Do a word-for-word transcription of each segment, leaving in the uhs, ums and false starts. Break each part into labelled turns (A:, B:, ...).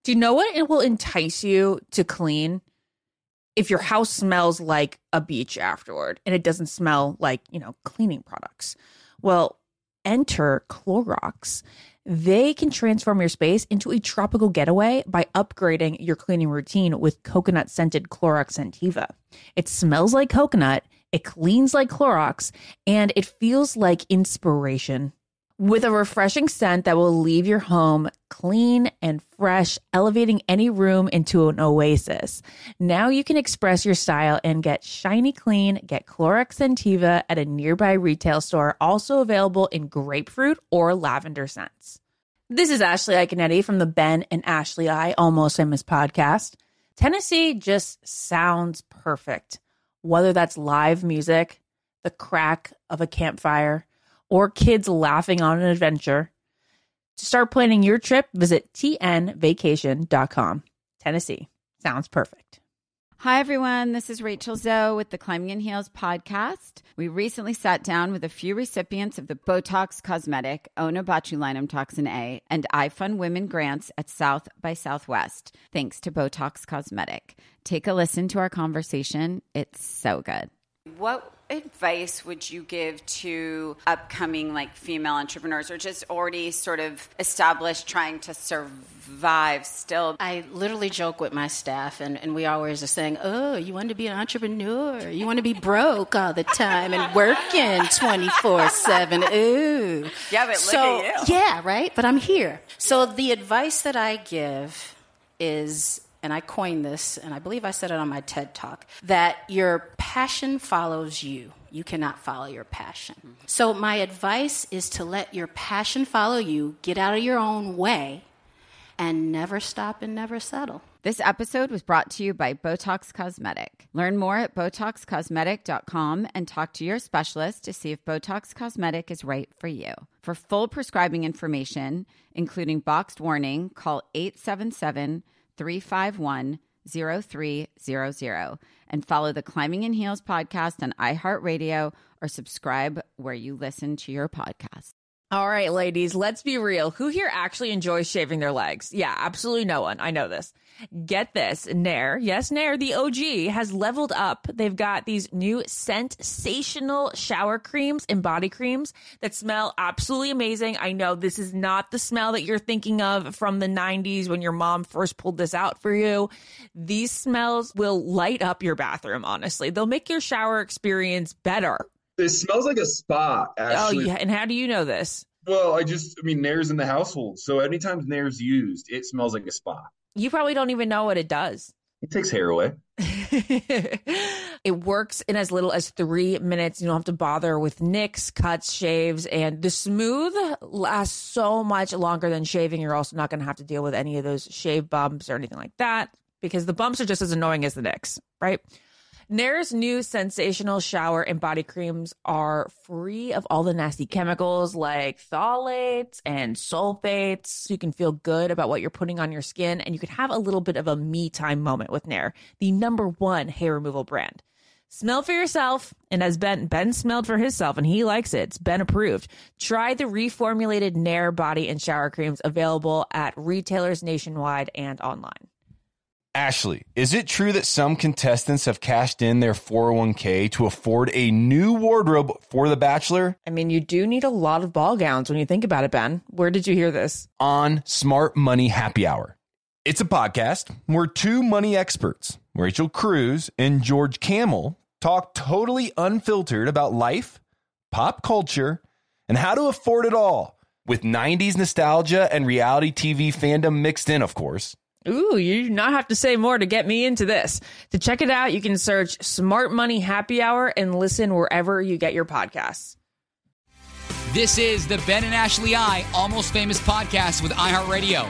A: Do you know what it will entice you to clean? If your house smells like a beach afterward and it doesn't smell like, you know, cleaning products. Well, enter Clorox. They can transform your space into a tropical getaway by upgrading your cleaning routine with coconut-scented Clorox Scentiva. It smells like coconut, it cleans like Clorox, and it feels like inspiration. With a refreshing scent that will leave your home clean and fresh, elevating any room into an oasis. Now you can express your style and get shiny clean. Get Clorox Scentiva at a nearby retail store, also available in grapefruit or lavender scents. This is Ashley Iconetti from the Ben and Ashley I Almost Famous podcast. Tennessee just sounds perfect, whether that's live music, the crack of a campfire, or kids laughing on an adventure. To start planning your trip, visit T N vacation dot com. Tennessee sounds perfect.
B: Hi, everyone. This is Rachel Zoe with the Climbing in Heels podcast. We recently sat down with a few recipients of the Botox Cosmetic, Onabotulinum Toxin A, and iFund Women grants at South by Southwest, thanks to Botox Cosmetic. Take a listen to our conversation. It's so good. What advice would you give to upcoming like female entrepreneurs or just already sort of established trying to survive still?
C: I literally joke with my staff and, and we always are saying, oh, you want to be an entrepreneur? You want to be broke all the time and working twenty-four seven. Ooh.
B: Yeah, but
C: so,
B: look at you.
C: Yeah, right? But I'm here. So the advice that I give is, and I coined this, and I believe I said it on my TED Talk, that your passion follows you. You cannot follow your passion. Mm-hmm. So my advice is to let your passion follow you, get out of your own way, and never stop and never settle.
B: This episode was brought to you by Botox Cosmetic. Learn more at botox cosmetic dot com and talk to your specialist to see if Botox Cosmetic is right for you. For full prescribing information, including boxed warning, call eight seven seven, three five one, zero three zero zero and follow the Climbing in Heels podcast on iHeartRadio or subscribe where you listen to your podcast.
A: All right, ladies, let's be real. Who here actually enjoys shaving their legs? Yeah, absolutely no one. I know this. Get this. Nair, yes, Nair, the O G, has leveled up. They've got these new sensational shower creams and body creams that smell absolutely amazing. I know this is not the smell that you're thinking of from the nineties when your mom first pulled this out for you. These smells will light up your bathroom, honestly. They'll make your shower experience better.
D: It smells like a spa, actually.
A: Oh, yeah. And how do you know this?
D: Well, I just, I mean, Nair's in the household. So anytime Nair's used, it smells like a spa.
A: You probably don't even know what it does.
D: It takes hair away.
A: It works in as little as three minutes. You don't have to bother with nicks, cuts, shaves, and the smooth lasts so much longer than shaving. You're also not going to have to deal with any of those shave bumps or anything like that because the bumps are just as annoying as the nicks, right? Nair's new sensational shower and body creams are free of all the nasty chemicals like phthalates and sulfates. So you can feel good about what you're putting on your skin, and you can have a little bit of a me time moment with Nair, the number one hair removal brand. Smell for yourself, and as Ben Ben smelled for himself, and he likes it. It's Ben approved. Try the reformulated Nair body and shower creams available at retailers nationwide and online.
E: Ashley, is it true that some contestants have cashed in their four oh one k to afford a new wardrobe for The Bachelor?
A: I mean, you do need a lot of ball gowns when you think about it, Ben. Where did you hear this?
E: On Smart Money Happy Hour. It's a podcast where two money experts, Rachel Cruz and George Camel, talk totally unfiltered about life, pop culture, and how to afford it all, with nineties nostalgia and reality T V fandom mixed in, of course.
A: Ooh, you do not have to say more to get me into this. To check it out, you can search Smart Money Happy Hour and listen wherever you get your podcasts.
F: This is the Ben and Ashley I Almost Famous podcast with iHeartRadio.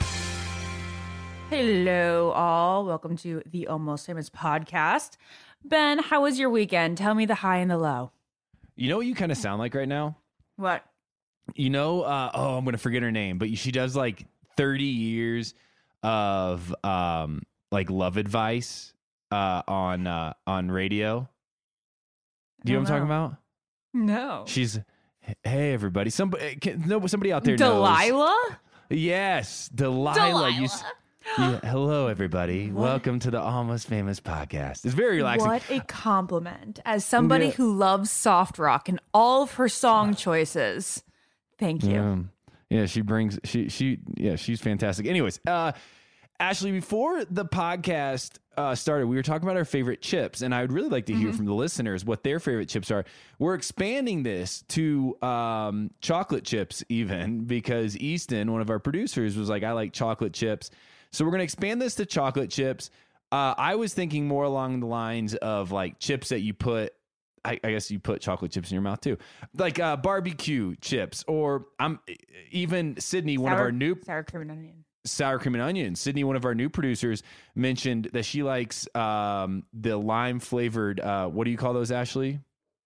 A: Hello, all. Welcome to the Almost Famous podcast. Ben, how was your weekend? Tell me the high and the low.
G: You know what you kind of sound like right now?
A: What?
G: You know, uh, oh, I'm going to forget her name, but she does like thirty years of um like love advice uh on uh on radio. Do you know what I'm talking about?
A: No.
G: She's hey everybody. Somebody can, no somebody out there knows.
A: Delilah?
G: Yes, Delilah.
A: Delilah.
G: You, Yeah, hello, everybody. Welcome to the Almost Famous podcast. It's very relaxing.
A: What a compliment. As somebody
G: Yeah.
A: who loves soft rock and all of her song choices, thank you.
G: Yeah. Yeah, she brings she she yeah, she's fantastic. Anyways, uh Ashley, before the podcast uh, started, we were talking about our favorite chips, and I would really like to hear
A: Mm-hmm.
G: from the listeners what their favorite chips are. We're expanding this to um, chocolate chips, even because Easton, one of our producers, was like, "I like chocolate chips," so we're going to expand this to chocolate chips. Uh, I was thinking more along the lines of like chips that you put. I, I guess you put chocolate chips in your mouth too, like uh, barbecue chips, or I'm even Sydney, one of
A: Sour-
G: our new
A: sour cream and onion.
G: sour cream and onion. Sydney, one of our new producers, mentioned that she likes um, the lime flavored. Uh, what do you call those, Ashley?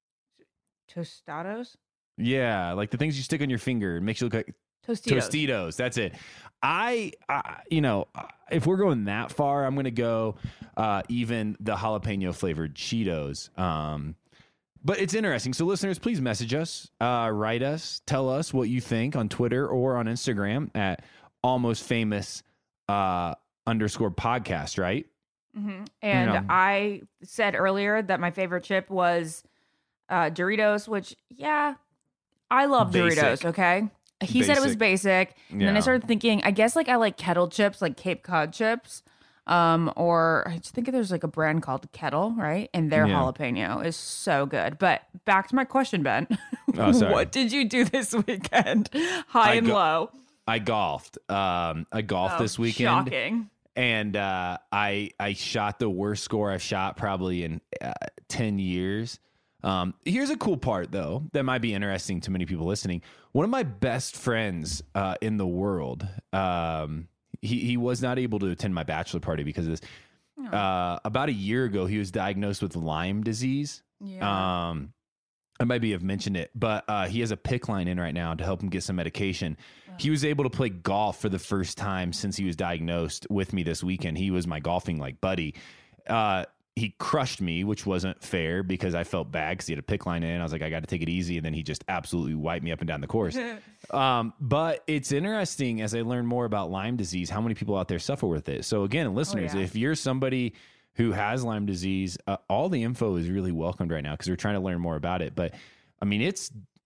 A: Tostados?
G: Yeah, like the things you stick on your finger. It makes you look like
A: Tostitos.
G: Tostitos. That's it. I, I, you know, if we're going that far, I'm going to go uh, even the jalapeno flavored Cheetos. Um, but it's interesting. So, listeners, please message us, uh, write us, tell us what you think on Twitter or on Instagram at Almost Famous uh, underscore podcast. Right?
A: hmm And
G: Yeah.
A: I said earlier that my favorite chip was uh, Doritos, which, yeah, I love
G: Basic.
A: Doritos, okay? He said it was basic. And then I
G: Yeah.
A: started thinking, I guess like I like kettle chips, like Cape Cod chips. Um, or I just think there's like a brand called Kettle, right? And their
G: Yeah.
A: jalapeno is so good. But back to my question, Ben.
G: Oh, sorry.
A: What did you do this weekend? High
G: I
A: and
G: go-
A: low.
G: I golfed. Um, I golfed
A: Oh,
G: this weekend.
A: Shocking.
G: And uh, I I shot the worst score I've shot probably in uh, ten years. Um, here's a cool part, though, that might be interesting to many people listening. One of my best friends uh, in the world, um, he, he was not able to attend my bachelor party because of this. Uh, about a year ago, he was diagnosed with Lyme disease.
A: Yeah.
G: Um, I maybe have mentioned it, but uh, he has a PICC line in right now to help him get some medication. He was able to play golf for the first time since he was diagnosed with me this weekend. He was my golfing like buddy. Uh, he crushed me, which wasn't fair because I felt bad because he had a PICC line in. I was like, I got to take it easy. And then he just absolutely wiped me up and down the course. um, but it's interesting as I learn more about Lyme disease, how many people out there suffer with it. So again, listeners,
A: yeah.
G: if you're somebody who has Lyme disease, uh, all the info is really welcomed right now because we're trying to learn more about it. But I mean, it's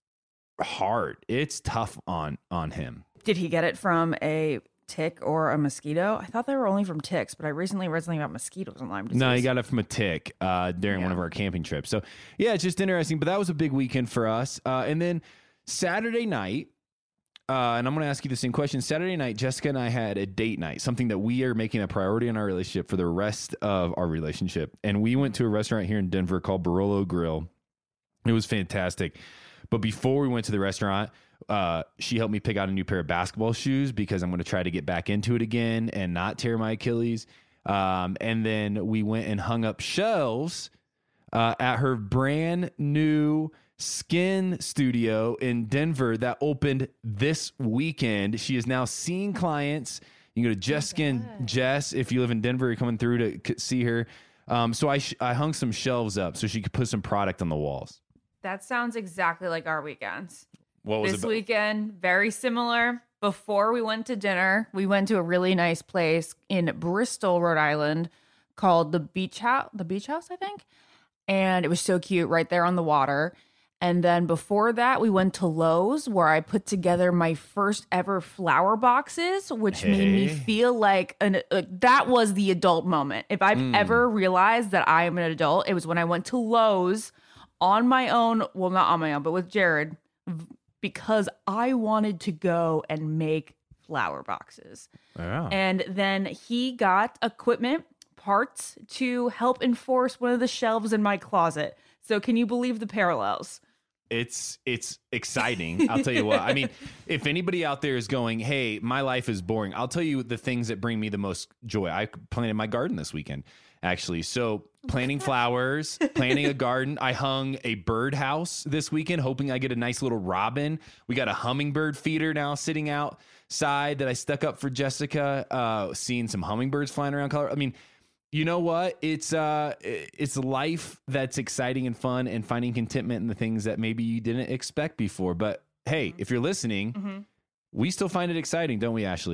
G: hard. It's tough on on him.
A: Did he get it from a tick or a mosquito? I thought they were only from ticks, but I recently read something about mosquitoes and Lyme disease.
G: No, he got it from a tick uh, during one
A: Yeah.
G: of our camping trips. So yeah, it's just interesting. But that was a big weekend for us. Uh, and then Saturday night, uh, and I'm going to ask you the same question. Saturday night, Jessica and I had a date night, something that we are making a priority in our relationship for the rest of our relationship. And we went to a restaurant here in Denver called Barolo Grill. It was fantastic. But before we went to the restaurant, uh, she helped me pick out a new pair of basketball shoes because I'm going to try to get back into it again and not tear my Achilles. Um, and then we went and hung up shelves uh, at her brand new skin studio in Denver that opened this weekend. She is now seeing clients. You can go to Jess Skin. Jess, if you live in Denver, you're coming through to c- see her. Um, so I, sh- I hung some shelves up so she could put some product on the walls.
A: That sounds exactly like our weekends.
G: What was
A: This
G: it?
A: weekend, very similar. Before we went to dinner, we went to a really nice place in Bristol, Rhode Island called the Beach House, the Beach House, I think. And it was so cute right there on the water. And then before that, we went to Lowe's where I put together my first ever flower boxes, which made me
G: Hey.
A: feel like an like that was the adult moment. If I've ever realized that I am an adult, it was when I went to Lowe's on my own, well, not on my own, but with Jared, v- because I wanted to go and make flower boxes.
G: Wow.
A: And then he got equipment, parts to help enforce one of the shelves in my closet. So can you believe the parallels?
G: It's it's exciting. I'll tell you what. I mean, if anybody out there is going, hey, my life is boring, I'll tell you the things that bring me the most joy. I planted my garden this weekend, actually. So planting flowers, planting a garden. I hung a birdhouse this weekend, hoping I get a nice little robin. We got a hummingbird feeder now sitting outside that I stuck up for Jessica. Uh, seeing some hummingbirds flying around. Color. I mean, you know what? It's uh, it's life that's exciting and fun, and finding contentment in the things that maybe you didn't expect before. But hey, if you're listening, we still find it exciting, don't we, Ashley?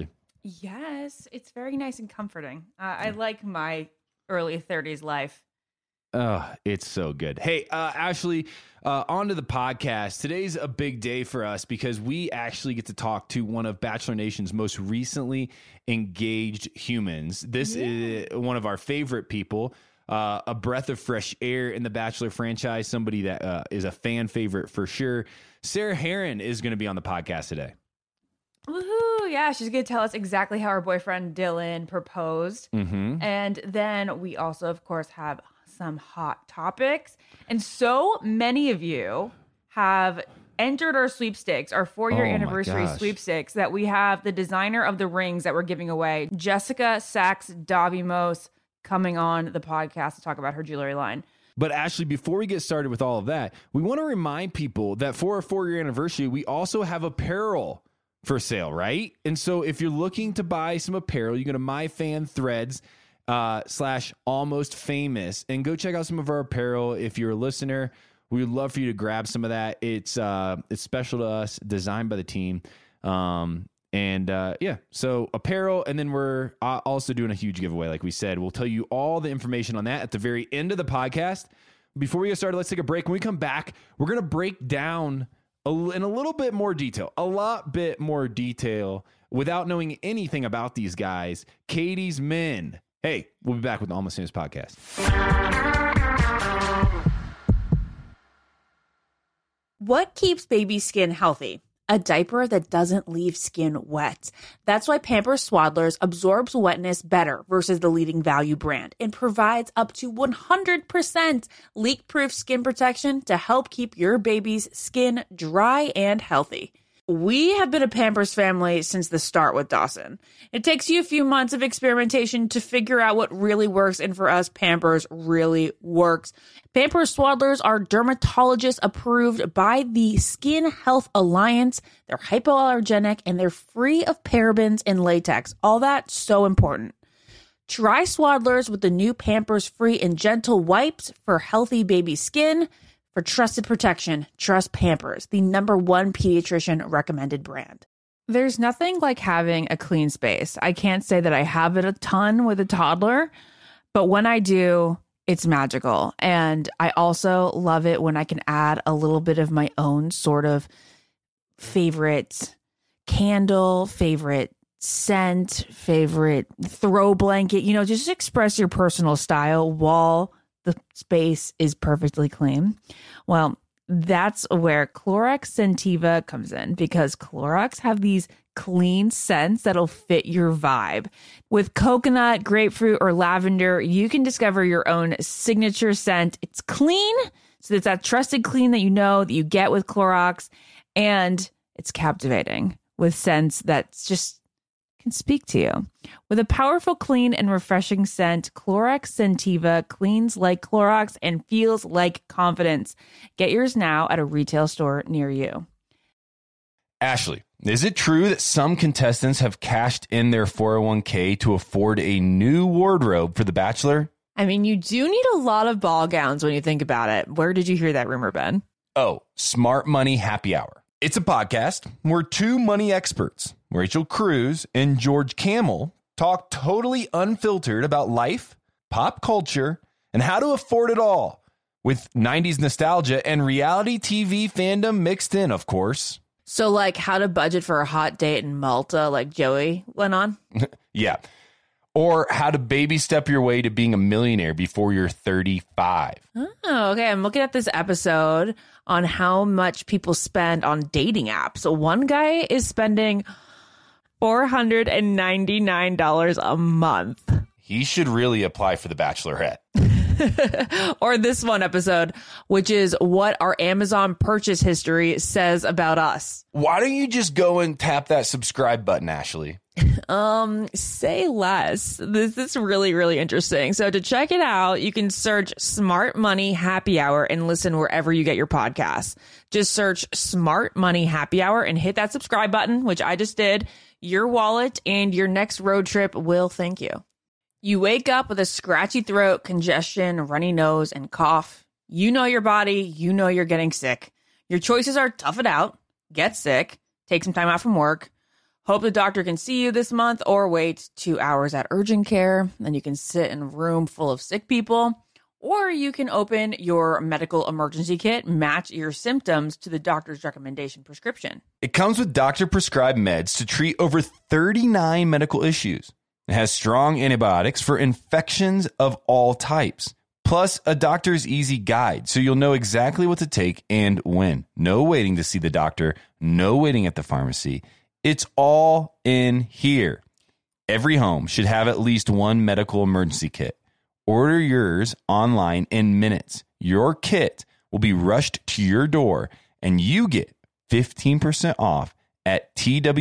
A: Yes, it's very nice and comforting. Uh, I like my early thirties life.
G: Oh, it's so good. Hey, uh, Ashley, uh, on to the podcast. Today's a big day for us because we actually get to talk to one of Bachelor Nation's most recently engaged humans. This yeah. is one of our favorite people, uh, a breath of fresh air in the Bachelor franchise, somebody that uh, is a fan favorite for sure. Sarah Hearon is going to be on the podcast today.
A: Woohoo! Yeah, she's going to tell us exactly how her boyfriend Dylan proposed.
G: Mm-hmm.
A: And then we also, of course, have some hot topics. And so many of you have entered our sweepstakes, our four-year
G: Oh my
A: anniversary
G: gosh.
A: sweepstakes, that we have the designer of the rings that we're giving away, Jessica Sachs-Davimos, coming on the podcast to talk about her jewelry line.
G: But Ashley, before we get started with all of that, we want to remind people that for our four-year anniversary, we also have apparel for sale, right? And so if you're looking to buy some apparel, you go to MyFanThreads uh, slash almost famous and go check out some of our apparel. If you're a listener, we would love for you to grab some of that. It's uh, it's special to us, designed by the team. Um, and uh, yeah, so apparel. And then we're uh, also doing a huge giveaway. Like we said, we'll tell you all the information on that at the very end of the podcast. Before we get started, let's take a break. When we come back, we're going to break down a, in a little bit more detail, a lot bit more detail without knowing anything about these guys, Katie's men. Hey, we'll be back with the Almost Famous podcast.
A: What keeps baby skin healthy? A diaper that doesn't leave skin wet. That's why Pampers Swaddlers absorbs wetness better versus the leading value brand and provides up to one hundred percent leak-proof skin protection to help keep your baby's skin dry and healthy. We have been a Pampers family since the start with Dawson. It takes you a few months of experimentation to figure out what really works, and for us, Pampers really works. Pampers Swaddlers are dermatologist approved by the Skin Health Alliance. They're hypoallergenic and they're free of parabens and latex. All that so important. Try Swaddlers with the new Pampers Free and Gentle wipes for healthy baby skin. For trusted protection, trust Pampers, the number one pediatrician recommended brand. There's nothing like having a clean space. I can't say that I have it a ton with a toddler, but when I do, it's magical. And I also love it when I can add a little bit of my own sort of favorite candle, favorite scent, favorite throw blanket, you know, just express your personal style while the space is perfectly clean. Well, that's where Clorox Scentiva comes in, because Clorox have these clean scents that'll fit your vibe. With coconut, grapefruit, or lavender, you can discover your own signature scent. It's clean, so it's that trusted clean that you know that you get with Clorox, and it's captivating with scents that's just can speak to you. With a powerful, clean, and refreshing scent, Clorox Scentiva cleans like Clorox and feels like confidence. Get yours now at a retail store near you.
E: Ashley, is it true that some contestants have cashed in their four oh one k to afford a new wardrobe for The Bachelor?
A: I mean, you do need a lot of ball gowns when you think about it. Where did you hear that rumor, Ben?
E: Oh, Smart Money Happy Hour. It's a podcast where two money experts, Rachel Cruz and George Camel, talk totally unfiltered about life, pop culture, and how to afford it all, with nineties nostalgia and reality T V fandom mixed in, of course.
A: So, like, how to budget for a hot date in Malta, like Joey went on?
E: Yeah. Or how to baby step your way to being a millionaire before you're thirty-five.
A: Oh, okay. I'm looking at this episode on how much people spend on dating apps. So one guy is spending four hundred ninety-nine dollars a month.
E: He should really apply for The Bachelorette.
A: Or this one episode, which is what our Amazon purchase history says about us.
E: Why don't you just go and tap that subscribe button, Ashley?
A: Um, say less. This is really, really interesting. So to check it out, you can search Smart Money Happy Hour and listen wherever you get your podcasts. Just search Smart Money Happy Hour and hit that subscribe button, which I just did. Your wallet and your next road trip will thank you. You wake up with a scratchy throat, congestion, runny nose, and cough. You know your body. You know you're getting sick. Your choices are tough it out, get sick, take some time out from work, Hope the doctor can see you this month or wait two hours at urgent care. Then you can sit in a room full of sick people. Or you can open your medical emergency kit, match your symptoms to the doctor's recommendation prescription.
E: It comes with doctor-prescribed meds to treat over thirty-nine medical issues. It has strong antibiotics for infections of all types. Plus, a doctor's easy guide, so you'll know exactly what to take and when. No waiting to see the doctor, no waiting at the pharmacy. It's all in here. Every home should have at least one medical emergency kit. Order yours online in minutes. Your kit will be rushed to your door, and you get fifteen percent off at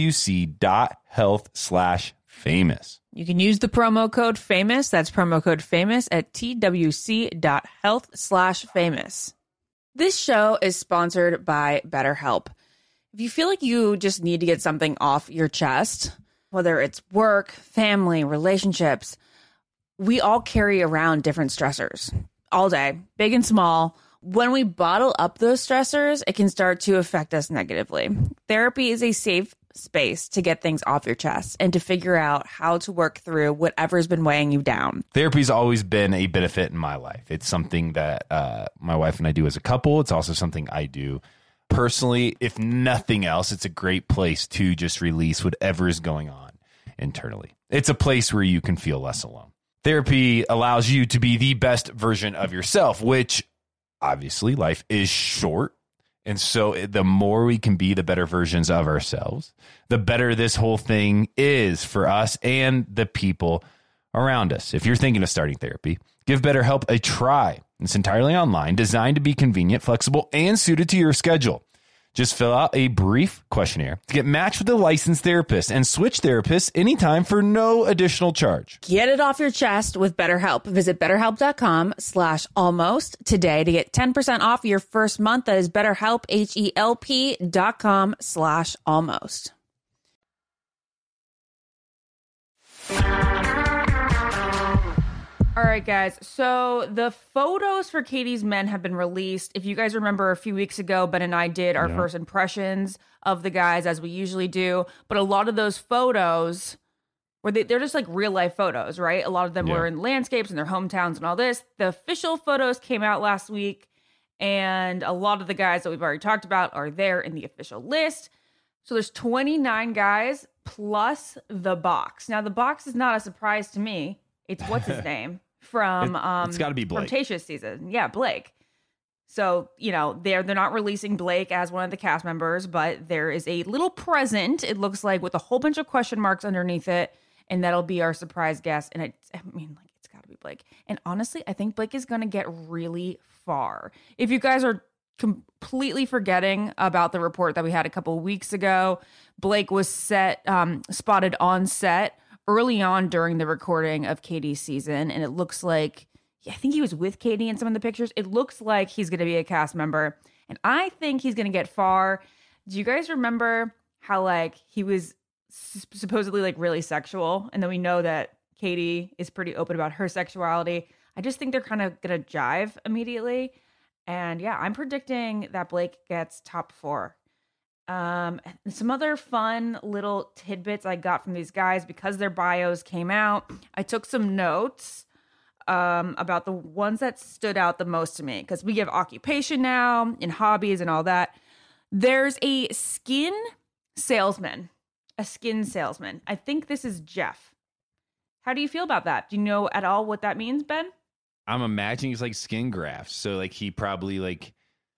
E: twc.health slash famous.
A: You can use the promo code FAMOUS. That's promo code FAMOUS at twc.health slash famous. This show is sponsored by BetterHelp. If you feel like you just need to get something off your chest, whether it's work, family, relationships, we all carry around different stressors all day, big and small. When we bottle up those stressors, it can start to affect us negatively. Therapy is a safe space to get things off your chest and to figure out how to work through whatever's been weighing you down.
E: Therapy's always been a benefit in my life. It's something that uh, my wife and I do as a couple. It's also something I do personally. If nothing else, it's a great place to just release whatever is going on internally. It's a place where you can feel less alone. Therapy allows you to be the best version of yourself, which obviously life is short. And so the more we can be the better versions of ourselves, the better this whole thing is for us and the people around us. If you're thinking of starting therapy, give BetterHelp a try. It's entirely online, designed to be convenient, flexible, and suited to your schedule. Just fill out a brief questionnaire to get matched with a licensed therapist and switch therapists anytime for no additional charge.
A: Get it off your chest with BetterHelp. Visit betterhelp.com slash almost today to get ten percent off your first month. That is BetterHelp, H-E-L-P dot com slash almost. All right, guys. So the photos for Katie's Men have been released. If you guys remember a few weeks ago, Ben and I did our yeah. first impressions of the guys as we usually do. But a lot of those photos were they, they're just like real life photos, right? A lot of them yeah. were in landscapes in their hometowns and all this. The official photos came out last week. And a lot of the guys that we've already talked about are there in the official list. So there's twenty-nine guys plus the box. Now, the box is not a surprise to me. It's what's his name from um
G: it's got to be Blake.
A: From Tayshia's season. Yeah, Blake. So, you know, they're they're not releasing Blake as one of the cast members, but there is a little present, it looks like, with a whole bunch of question marks underneath it, and that'll be our surprise guest. And it, I mean, like, it's got to be Blake. And honestly, I think Blake is going to get really far. If you guys are completely forgetting about the report that we had a couple of weeks ago, Blake was set um, spotted on set early on during the recording of Katie's season, and it looks like, yeah, I think he was with Katie in some of the pictures. It looks like he's going to be a cast member, and I think he's going to get far. Do you guys remember how, like, he was supposedly, like, really sexual, and then we know that Katie is pretty open about her sexuality? I just think they're kind of going to jive immediately, and yeah, I'm predicting that Blake gets top four. Um, some other fun little tidbits I got from these guys because their bios came out. I took some notes um, about the ones that stood out the most to me because we give occupation now and hobbies and all that. There's a skin salesman, a skin salesman. I think this is Jeff. How do you feel about that? Do you know at all what that means, Ben?
G: I'm imagining it's like skin grafts. So like he probably like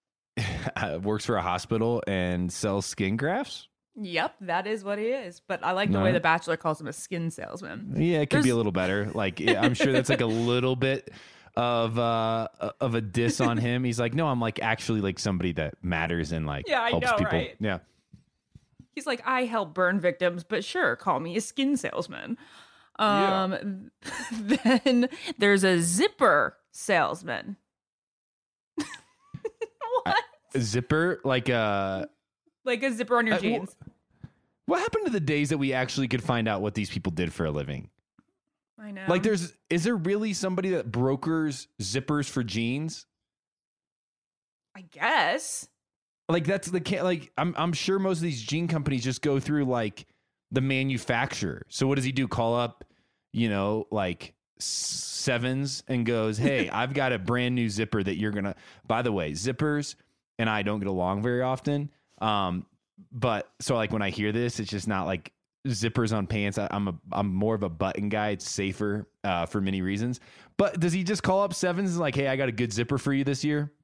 G: works for a hospital and sells skin grafts.
A: Yep, that is what he is. But I like the no. way The Bachelor calls him a skin salesman.
G: Yeah, it could There's... be a little better. Like I'm sure that's like a little bit of uh of a diss on him. He's like, no, I'm like actually like somebody that matters and like
A: yeah,
G: helps
A: I know,
G: people.
A: Right?
G: Yeah.
A: He's like, I help burn victims, but sure, call me a skin salesman. Um, yeah. Then there's a zipper salesman. What?
G: A zipper, like a
A: like a zipper on your uh, jeans.
G: What happened to the days that we actually could find out what these people did for a living?
A: I know.
G: Like, there's is there really somebody that brokers zippers for jeans?
A: I guess.
G: Like that's the like I'm I'm sure most of these jean companies just go through like the manufacturer. So what does he do? Call up, you know, like Sevens and goes, hey, I've got a brand new zipper that you're going to, by the way, zippers and I don't get along very often. Um, but so like when I hear this, it's just not like zippers on pants. I, I'm a, I'm more of a button guy. It's safer, uh, for many reasons, but does he just call up Sevens and like, hey, I got a good zipper for you this year?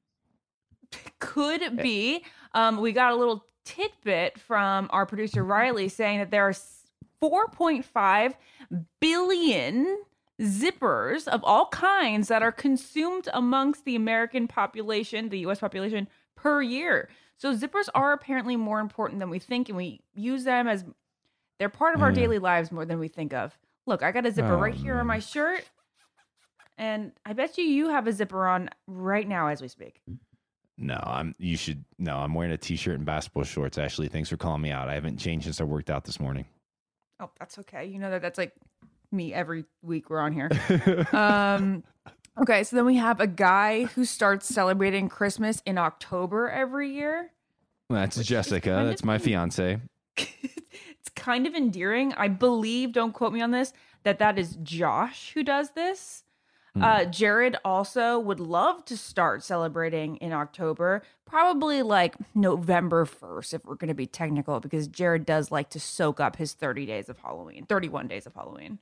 A: Could be. Um, we got a little tidbit from our producer Riley saying that there are four point five billion zippers of all kinds that are consumed amongst the American population, the U S population, per year. So zippers are apparently more important than we think, and we use them as they're part of our
G: Yeah.
A: daily lives more than we think of. Look, I got a zipper
G: Oh,
A: right here on
G: man.
A: my shirt, and I bet you you have a zipper on right now as we speak.
G: No, I'm, you should, no, I'm wearing a t-shirt and basketball shorts. Ashley, thanks for calling me out. I haven't changed since I worked out this morning.
A: Oh, that's okay. You know that that's like me every week we're on here. um, okay, so then we have a guy who starts celebrating Christmas in October every year.
G: That's
A: Which is
G: Jessica.
A: kind
G: That's
A: of
G: my
A: neat.
G: fiance.
A: It's kind of endearing. I believe, don't quote me on this, that that is Josh who does this. Uh, Jared also would love to start celebrating in October, probably like November first, if we're going to be technical, because Jared does like to soak up his thirty days of Halloween, thirty-one days of Halloween.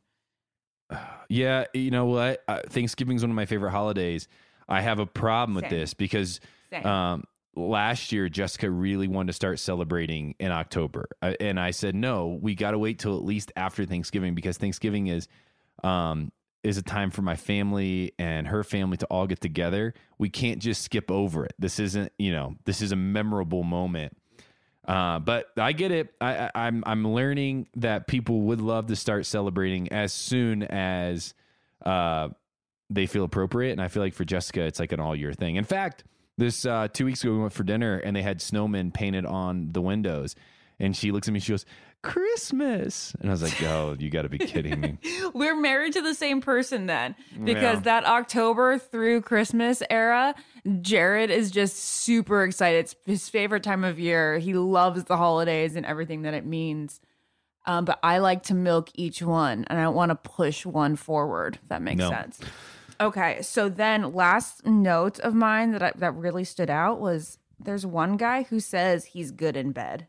G: Yeah, you know what? Uh, Thanksgiving is one of my favorite holidays. I have a problem with
A: Same.
G: this because
A: Same.
G: um, last year Jessica really wanted to start celebrating in October, uh, and I said no. We got to wait till at least after Thanksgiving because Thanksgiving is um, is a time for my family and her family to all get together. We can't just skip over it. This isn't, you know, this is a memorable moment. Uh, but I get it. I, I, I'm I'm learning that people would love to start celebrating as soon as uh, they feel appropriate. And I feel like for Jessica, it's like an all year thing. In fact, this uh, two weeks ago, we went for dinner and they had snowmen painted on the windows. And she looks at me, she goes, Christmas. And I was like, oh, you got to be kidding me.
A: We're married to the same person then, because
G: Yeah.
A: that October through Christmas era, Jared is just super excited. It's his favorite time of year. He loves the holidays and everything that it means. Um, but I like to milk each one, and I don't want to push one forward, if that makes
G: No.
A: sense. Okay, so then last note of mine that I, that really stood out was there's one guy who says he's good in bed.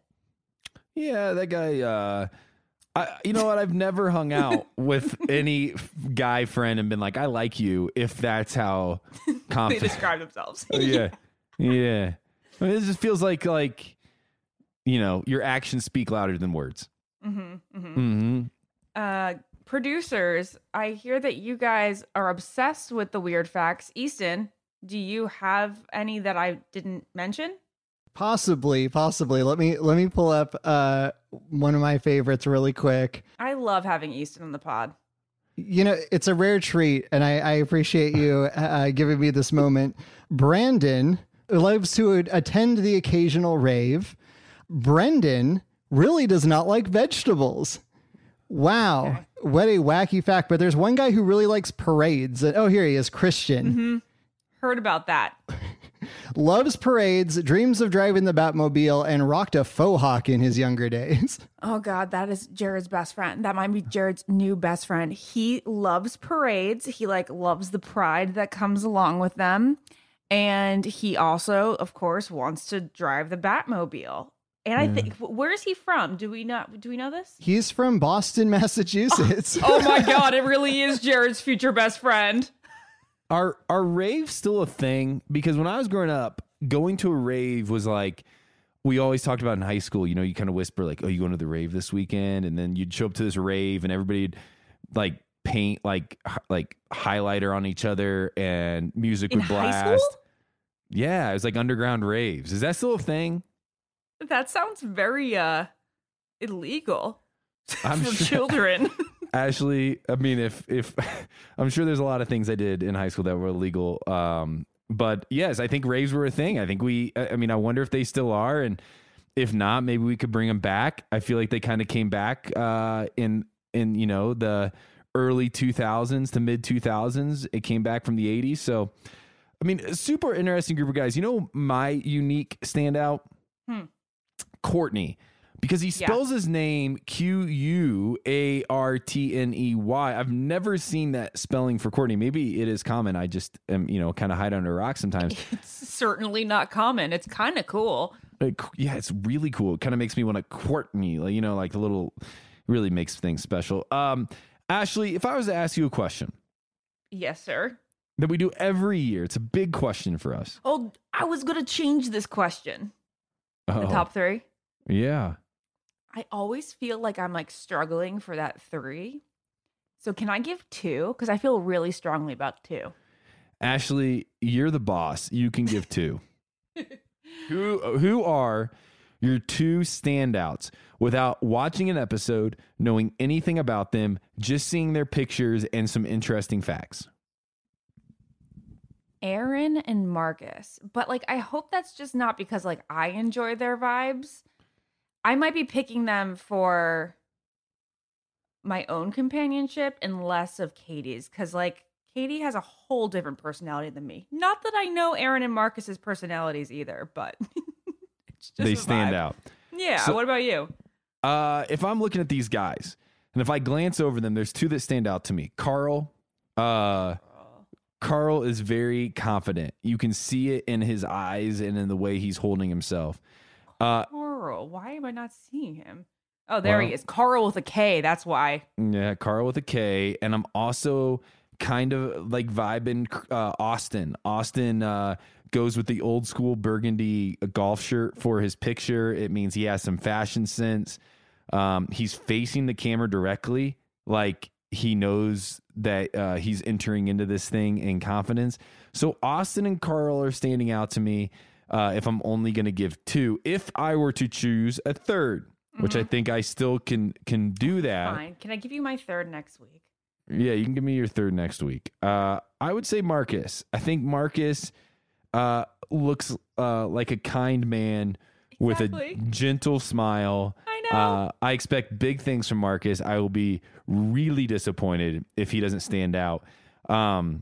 G: Yeah, that guy. Uh, I, you know what? I've never hung out with any f- guy friend and been like, "I like you." If that's how
A: They
G: confident.
A: describe themselves.
G: Oh, yeah, yeah. I mean, it just feels like like you know your actions speak louder than words.
A: Mm-hmm, mm-hmm.
G: Mm-hmm.
A: Uh, producers, I hear that you guys are obsessed with the weird facts. Easton, do you have any that I didn't mention?
H: Possibly, possibly. Let me let me pull up uh one of my favorites really quick.
A: I love having Easton on the pod.
H: You know, it's a rare treat, and I, I appreciate you uh, giving me this moment. Brandon loves to attend the occasional rave. Brendan really does not like vegetables. Wow,
A: Okay.
H: what a wacky fact. But there's one guy who really likes parades. Oh, here he is, Christian.
A: Mm-hmm. Heard about that.
H: Loves parades, dreams of driving the Batmobile, and rocked a faux hawk in his younger days.
A: Oh God, that is Jared's best friend. That might be Jared's new best friend. He loves parades. He like loves the pride that comes along with them. And he also, of course, wants to drive the Batmobile. And I think, where is he from? Do we not? Do we know this?
H: He's from Boston, Massachusetts.
A: Oh my God, it really is Jared's future best friend.
G: Are are raves still a thing? Because when I was growing up, going to a rave was like we always talked about in high school. You know, you kind of whisper like, "Oh, you going to the rave this weekend?" And then you'd show up to this rave, and everybody'd like paint like h- like highlighter on each other, and music
A: In
G: would
A: high
G: blast.
A: school?
G: Yeah, it was like underground raves. Is that still a thing?
A: That sounds very uh illegal
G: I'm
A: for
G: sure-
A: children.
G: Ashley, I mean, if if I'm sure there's a lot of things I did in high school that were illegal. Um, but yes, I think raves were a thing. I think we. I I mean, I wonder if they still are, and if not, maybe we could bring them back. I feel like they kind of came back uh, in in you know the early two thousands to mid two thousands. It came back from the eighties. So, I mean, a super interesting group of guys. You know, my unique standout,
A: Hmm.
G: Courtney. because he spells his name Q U A R T N E Y. I've never seen that spelling for Courtney. Maybe it is common. I just am, you know, kind of hide under a rock sometimes.
A: It's certainly not common. It's kind of cool.
G: Like, yeah, it's really cool. It kind of makes me want to Courtney, like, you know, like the little, really makes things special. Um, Ashley, if I was to ask you a question.
A: Yes, sir.
G: That we do every year. It's a big question for us.
A: Oh, I was going to change this question.
G: Oh,
A: The top three.
G: yeah.
A: I always feel like I'm like struggling for that three. So can I give two? Because I feel really strongly about two.
G: Ashley, you're the boss. You can give two. who who are your two standouts without watching an episode, knowing anything about them, just seeing their pictures and some interesting facts?
A: Aaron and Marcus. But like, I hope that's just not because like I enjoy their vibes. I might be picking them for my own companionship and less of Katie's. Because like Katie has a whole different personality than me. Not that I know Aaron and Marcus's personalities either, but it's just
G: They
A: a
G: stand
A: vibe.
G: out.
A: Yeah.
G: So-
A: what about you?
G: Uh, if I'm looking at these guys, and if I glance over them, there's two that stand out to me. Carl, uh, Carl is very confident. You can see it in his eyes and in the way he's holding himself. Uh,
A: Carl. Why am I not seeing him? Oh, there
G: Well-
A: he is. Carl with a K. That's why.
G: yeah, Carl with a K. And I'm also kind of like vibing uh, Austin. Austin uh, goes with the old school burgundy golf shirt for his picture. It means he has some fashion sense. Um, he's facing the camera directly, like he knows that uh, he's entering into this thing in confidence. So Austin and Carl are standing out to me. Uh, if I'm only going to give two, if I were to choose a third, mm-hmm. which I think I still can can do that.
A: Fine. Can I give you my third next week?
G: Yeah, you can give me your third next week. Uh, I would say Marcus. I think Marcus uh, looks uh, like a kind man with
A: Exactly.
G: a gentle smile.
A: I know.
G: Uh, I expect big things from Marcus. I will be really disappointed if he doesn't stand out. Um,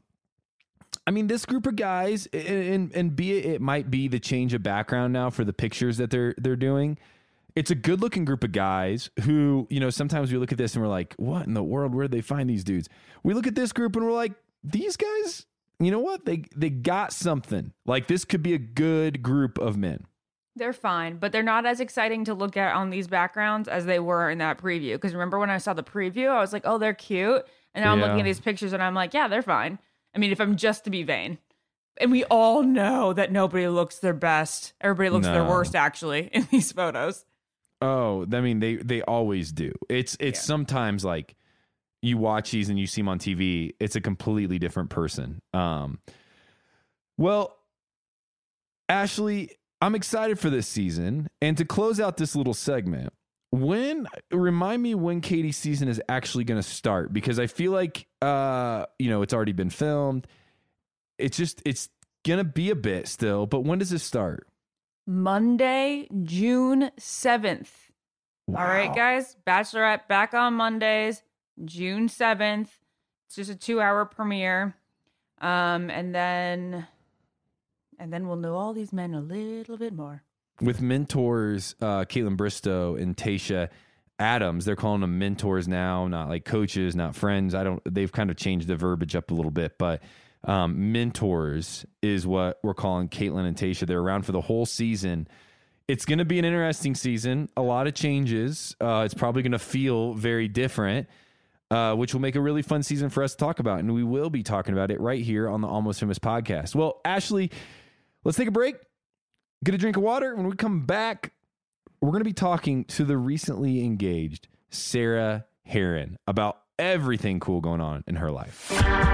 G: I mean, this group of guys, and, and and be it, it might be the change of background now for the pictures that they're they're doing. It's a good looking group of guys who, you know, sometimes we look at this and we're like, what in the world? Where did they find these dudes? We look at this group and we're like, these guys, you know what? They they got something. Like, this could be a good group of men.
A: They're fine, but they're not as exciting to look at on these backgrounds as they were in that preview. Because remember when I saw the preview, I was like, oh, they're cute. And now I'm
G: Yeah.
A: looking at these pictures and I'm like, yeah, they're fine. I mean, if I'm just to be vain. And we all know that nobody looks their best. Everybody looks their
G: No.
A: worst, actually, in these photos.
G: Oh, I mean, they they always do. It's it's
A: Yeah.
G: sometimes like you watch these and you see them on T V. It's a completely different person. Um, well, Ashley, I'm excited for this season, and to close out this little segment, when remind me when Katie's season is actually going to start, because I feel like uh, you know, it's already been filmed. It's just it's gonna be a bit still, but when does it start?
A: Monday, June seventh. All right,
G: Wow.
A: guys. Bachelorette back on Mondays, June seventh. It's just a two-hour premiere. Um, and then and then we'll know all these men a little bit more.
G: With mentors, uh, Caitlin Bristow and Tasha Adams, they're calling them mentors now, not like coaches, not friends. I don't. They've kind of changed the verbiage up a little bit, but um, mentors is what we're calling Caitlin and Tasha. They're around for the whole season. It's going to be an interesting season. A lot of changes. Uh, it's probably going to feel very different, uh, which will make a really fun season for us to talk about, and we will be talking about it right here on the Almost Famous podcast. Well, Ashley, let's take a break. Get a drink of water. When we come back, we're going to be talking to the recently engaged Sarah Hearon about everything cool going on in her life.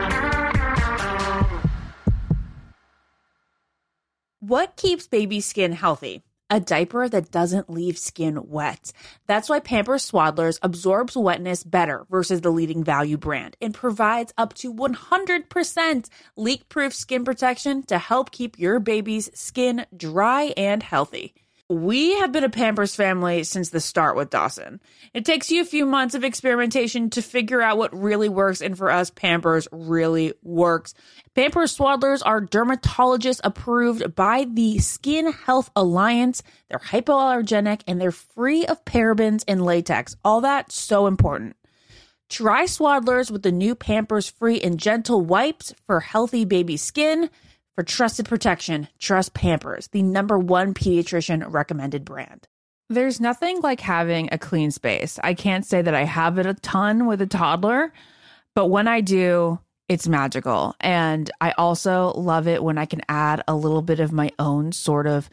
I: What keeps baby skin healthy? A diaper that doesn't leave skin wet. That's why Pampers Swaddlers absorbs wetness better versus the leading value brand and provides up to one hundred percent leak-proof skin protection to help keep your baby's skin dry and healthy.
A: We have been a Pampers family since the start with Dawson. It takes you a few months of experimentation to figure out what really works, and for us, Pampers really works. Pampers Swaddlers are dermatologist approved by the Skin Health Alliance. They're hypoallergenic and they're free of parabens and latex. All that so important. Try Swaddlers with the new Pampers Free and Gentle wipes for healthy baby skin. For trusted protection, trust Pampers, the number one pediatrician recommended brand. There's nothing like having a clean space. I can't say that I have it a ton with a toddler, but when I do, it's magical. And I also love it when I can add a little bit of my own sort of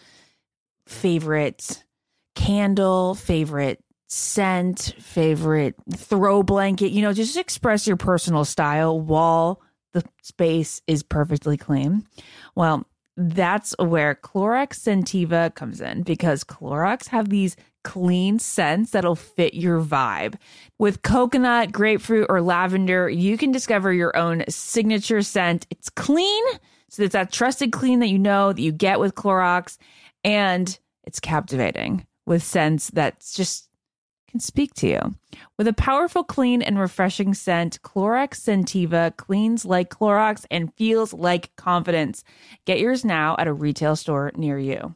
A: favorite candle, favorite scent, favorite throw blanket, you know, just express your personal style while the space is perfectly clean. Well, that's where Clorox Scentiva comes in, because Clorox have these clean scents that'll fit your vibe. With coconut, grapefruit, or lavender, you can discover your own signature scent. It's clean, so it's that trusted clean that you know that you get with Clorox, and it's captivating with scents that's just can speak to you. With a powerful, clean, and refreshing scent, Clorox Scentiva cleans like Clorox and feels like confidence. Get yours now at a retail store near you.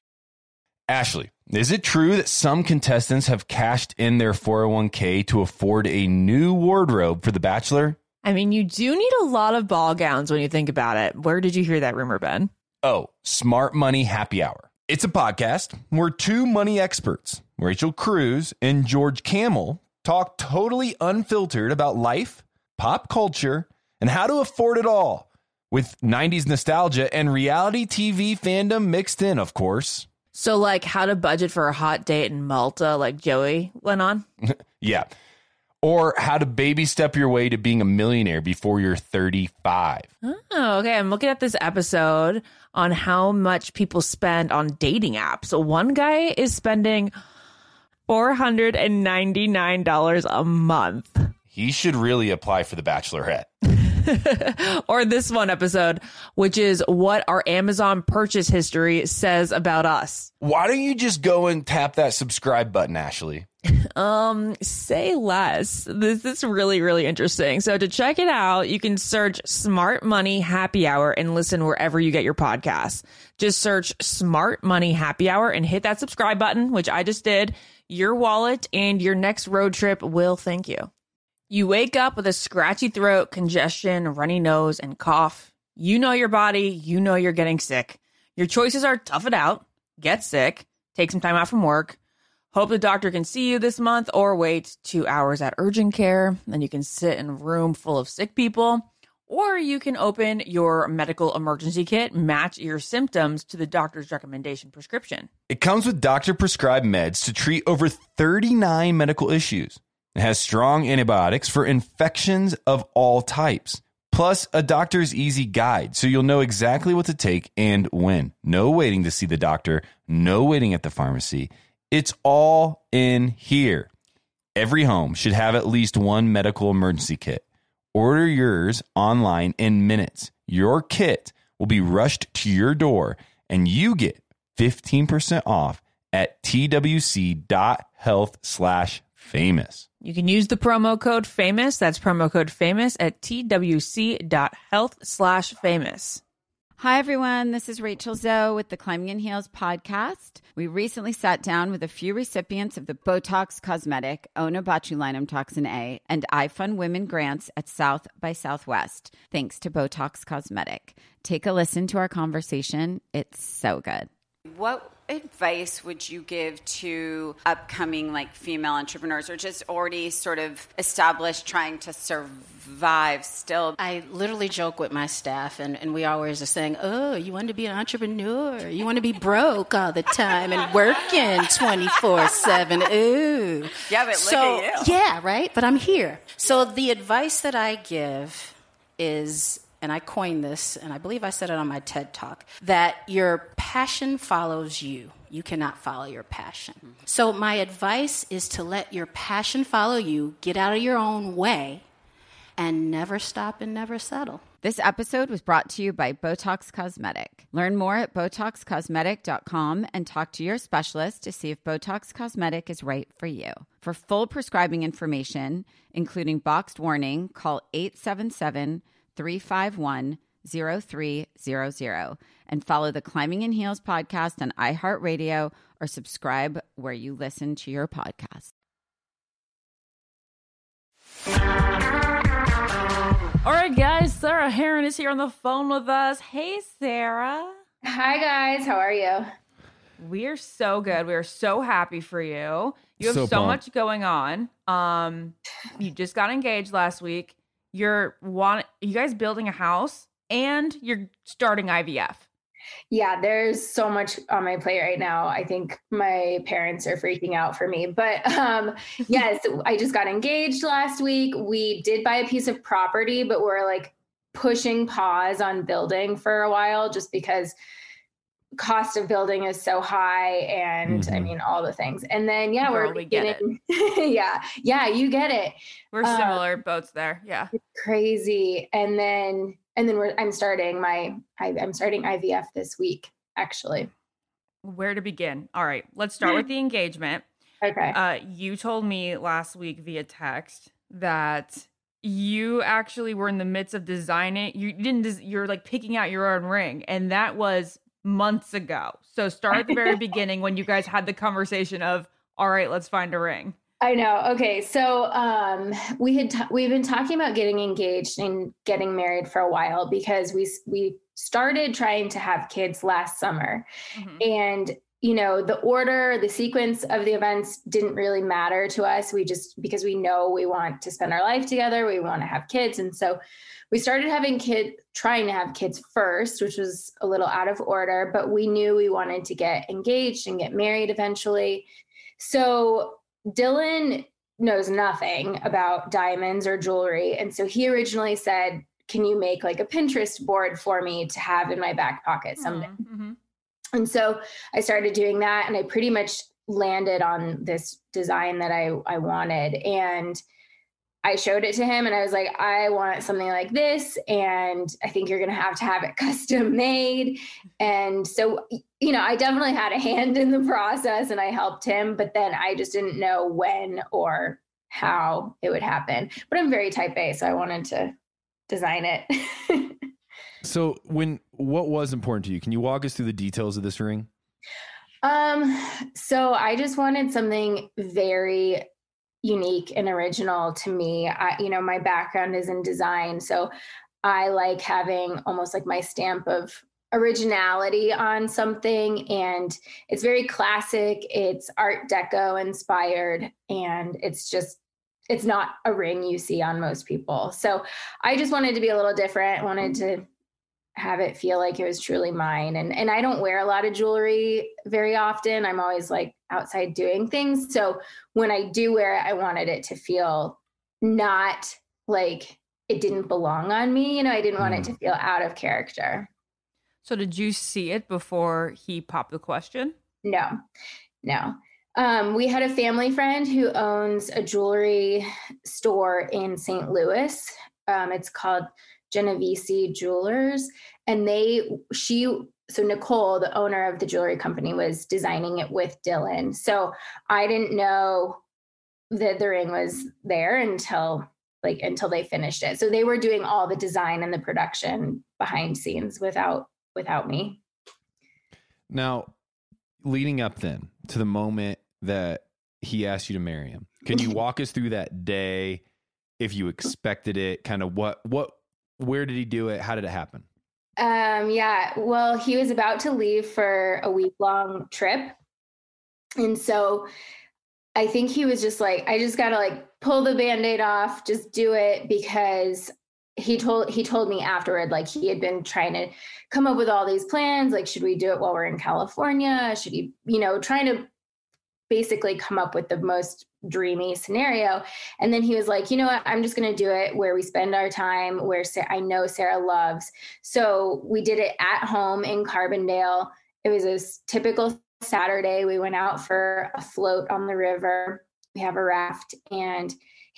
E: Ashley, is it true that some contestants have cashed in their four oh one k to afford a new wardrobe for The Bachelor?
A: I mean, you do need a lot of ball gowns when you think about it. Where did you hear that rumor, Ben?
E: Oh, Smart Money Happy Hour. It's a podcast where two money experts, Rachel Cruz and George Camel, talk totally unfiltered about life, pop culture, and how to afford it all, with nineties nostalgia and reality T V fandom mixed in, of course.
A: So, like, how to budget for a hot date in Malta, like Joey went on?
E: Yeah. Or how to baby step your way to being a millionaire before you're thirty-five.
A: Oh, okay. I'm looking at this episode on how much people spend on dating apps. So one guy is spending four hundred ninety-nine dollars a month.
E: He should really apply for The Bachelorette.
A: Or this one episode, which is what our Amazon purchase history says about us.
E: Why don't you just go and tap that subscribe button, Ashley?
A: Um, say less. This is really, really interesting. So to check it out, you can search Smart Money Happy Hour and listen wherever you get your podcasts. Just search Smart Money Happy Hour and hit that subscribe button, which I just did. Your wallet and your next road trip will thank you. You wake up with a scratchy throat, congestion, runny nose, and cough. You know your body. You know you're getting sick. Your choices are tough it out, get sick, take some time out from work, hope the doctor can see you this month, or wait two hours at urgent care. Then you can sit in a room full of sick people. Or you can open your medical emergency kit, match your symptoms to the doctor's recommendation prescription.
E: It comes with doctor-prescribed meds to treat over thirty-nine medical issues. It has strong antibiotics for infections of all types, plus a doctor's easy guide, so you'll know exactly what to take and when. No waiting to see the doctor, no waiting at the pharmacy. It's all in here. Every home should have at least one medical emergency kit. Order yours online in minutes. Your kit will be rushed to your door, and you get fifteen percent off at twc.health slash famous.
A: You can use the promo code FAMOUS. That's promo code FAMOUS at twc.health slash famous.
B: Hi, everyone. This is Rachel Zoe with the Climbing in Heels podcast. We recently sat down with a few recipients of the Botox Cosmetic, Onabotulinum Toxin A, and iFund Women grants at South by Southwest, thanks to Botox Cosmetic. Take a listen to our conversation. It's so good. What advice would you give to upcoming like female entrepreneurs or just already sort of established trying to survive still?
C: I literally joke with my staff, and, and we always are saying, oh, you want to be an entrepreneur? You want to be broke all the time and working twenty-four seven? Ooh.
B: Yeah, but look
C: so,
B: at you.
C: Yeah, right? But I'm here. So the advice that I give is, and I coined this, and I believe I said it on my TED Talk, that your passion follows you. You cannot follow your passion. Mm-hmm. So my advice is to let your passion follow you, get out of your own way, and never stop and never settle.
B: This episode was brought to you by Botox Cosmetic. Learn more at Botox Cosmetic dot com and talk to your specialist to see if Botox Cosmetic is right for you. For full prescribing information, including boxed warning, call eight seven seven, three five one, zero three zero zero and follow the Climbing in Heels podcast on iHeartRadio or subscribe where you listen to your podcast.
A: All right, guys, Sarah Heron is here on the phone with us. Hey, Sarah.
J: Hi, guys. How are you?
A: We are so good. We are so happy for you. You have
G: So
A: so,
G: pumped.
A: much going on. Um, you just got engaged last week. You're want you guys building a house and you're starting I V F.
J: Yeah, there's so much on my plate right now. I think my parents are freaking out for me. But um, yes, I just got engaged last week. We did buy a piece of property, but we're like pushing pause on building for a while just because cost of building is so high and
G: Mhm.
J: I mean all the things. And then yeah,
A: Girl,
J: we're
A: we get
J: beginning- yeah, yeah, you get it.
A: We're
J: Uh,
A: similar boats there. Yeah.
J: Crazy. And then and then we're I'm starting my I, I'm starting I V F this week, actually.
A: Where to begin? All right, let's start with the engagement.
J: Okay.
A: Uh, you told me last week via text that you actually were in the midst of designing. You didn't. Des- you're like picking out your own ring, and that was months ago. So start at the very beginning when you guys had the conversation of, all right, let's find a ring.
J: I know. Okay. So um, we had, t- we've been talking about getting engaged and getting married for a while because we, we started trying to have kids last summer.
A: Mhm.
J: And, you know, the order, the sequence of the events didn't really matter to us. We just, because we know we want to spend our life together, we want to have kids. And so we started having kids, trying to have kids first, which was a little out of order, but we knew we wanted to get engaged and get married eventually. So Dylan knows nothing about diamonds or jewelry. And so he originally said, can you make like a Pinterest board for me to have in my back pocket someday?
A: Mhm.
J: And so I started doing that and I pretty much landed on this design that I, I wanted. And I showed it to him and I was like, I want something like this. And I think you're going to have to have it custom made. And so, you know, I definitely had a hand in the process and I helped him, but then I just didn't know when or how it would happen. But I'm very type A, so I wanted to design it.
G: So when what was important to you? Can you walk us through the details of this ring?
J: Um, so I just wanted something very unique and original to me. I, you know, my background is in design, so I like having almost like my stamp of originality on something. And it's very classic. It's Art Deco inspired, and it's just, it's not a ring you see on most people. So I just wanted to be a little different. Wanted to have it feel like it was truly mine. And and I don't wear a lot of jewelry very often. I'm always like outside doing things. So when I do wear it, I wanted it to feel not like it didn't belong on me. You know, I didn't want it to feel out of character.
A: So did you see it before he popped the question?
J: No, no. Um, we had a family friend who owns a jewelry store in Saint Louis. Um, it's called Genovese Jewelers. And they, she, so Nicole, the owner of the jewelry company, was designing it with Dylan. So I didn't know that the ring was there until like, until they finished it. So they were doing all the design and the production behind scenes without, without me.
G: Now, leading up then to the moment that he asked you to marry him, can you walk us through that day? If you expected it, kind of what, what, where did he do it? How did it happen?
J: Um, yeah, well, he was about to leave for a week long trip. And so I think he was just like, I just got to like pull the Band-Aid off, just do it, because he told, he told me afterward, like he had been trying to come up with all these plans. Like, should we do it while we're in California? Should he, you know, trying to basically come up with the most dreamy scenario. And then he was like, you know what, I'm just going to do it where we spend our time, where Sarah, I know Sarah loves. So we did it at home in Carbondale. It was a typical Saturday. We went out for a float on the river. We have a raft, and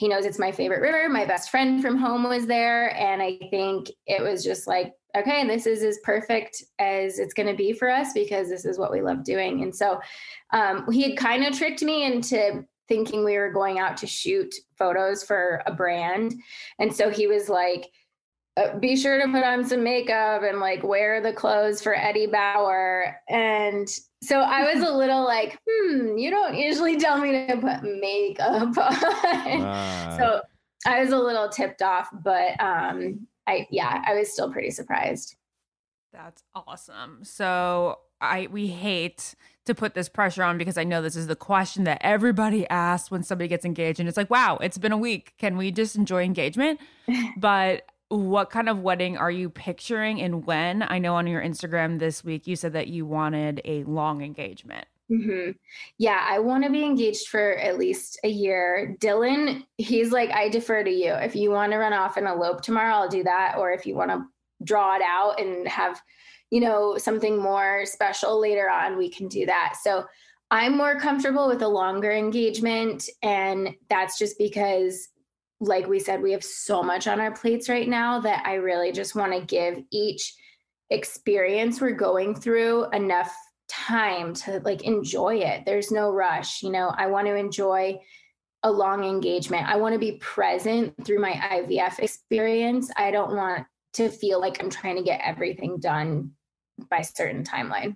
J: he knows it's my favorite river. My best friend from home was there. And I think it was just like, okay, this is as perfect as it's going to be for us because this is what we love doing. And so um, he had kind of tricked me into thinking we were going out to shoot photos for a brand. And so he was like, uh, be sure to put on some makeup and like wear the clothes for Eddie Bauer. And so I was a little like, hmm, you don't usually tell me to put makeup on. Uh. So I was a little tipped off, but um, I, yeah, I was still pretty surprised.
A: That's awesome. So I, we hate to put this pressure on because I know this is the question that everybody asks when somebody gets engaged. And it's like, wow, it's been a week. Can we just enjoy engagement? But what kind of wedding are you picturing and when? I know on your Instagram this week, you said that you wanted a long engagement.
J: Mm-hmm. Yeah, I want to be engaged for at least a year. Dylan, he's like, I defer to you. If you want to run off and elope tomorrow, I'll do that. Or if you want to draw it out and have, you know, something more special later on, we can do that. So I'm more comfortable with a longer engagement. And that's just because, like we said, we have so much on our plates right now that I really just want to give each experience we're going through enough time to like enjoy it. There's no rush. You know, I want to enjoy a long engagement. I want to be present through my I V F experience. I don't want to feel like I'm trying to get everything done by a certain timeline.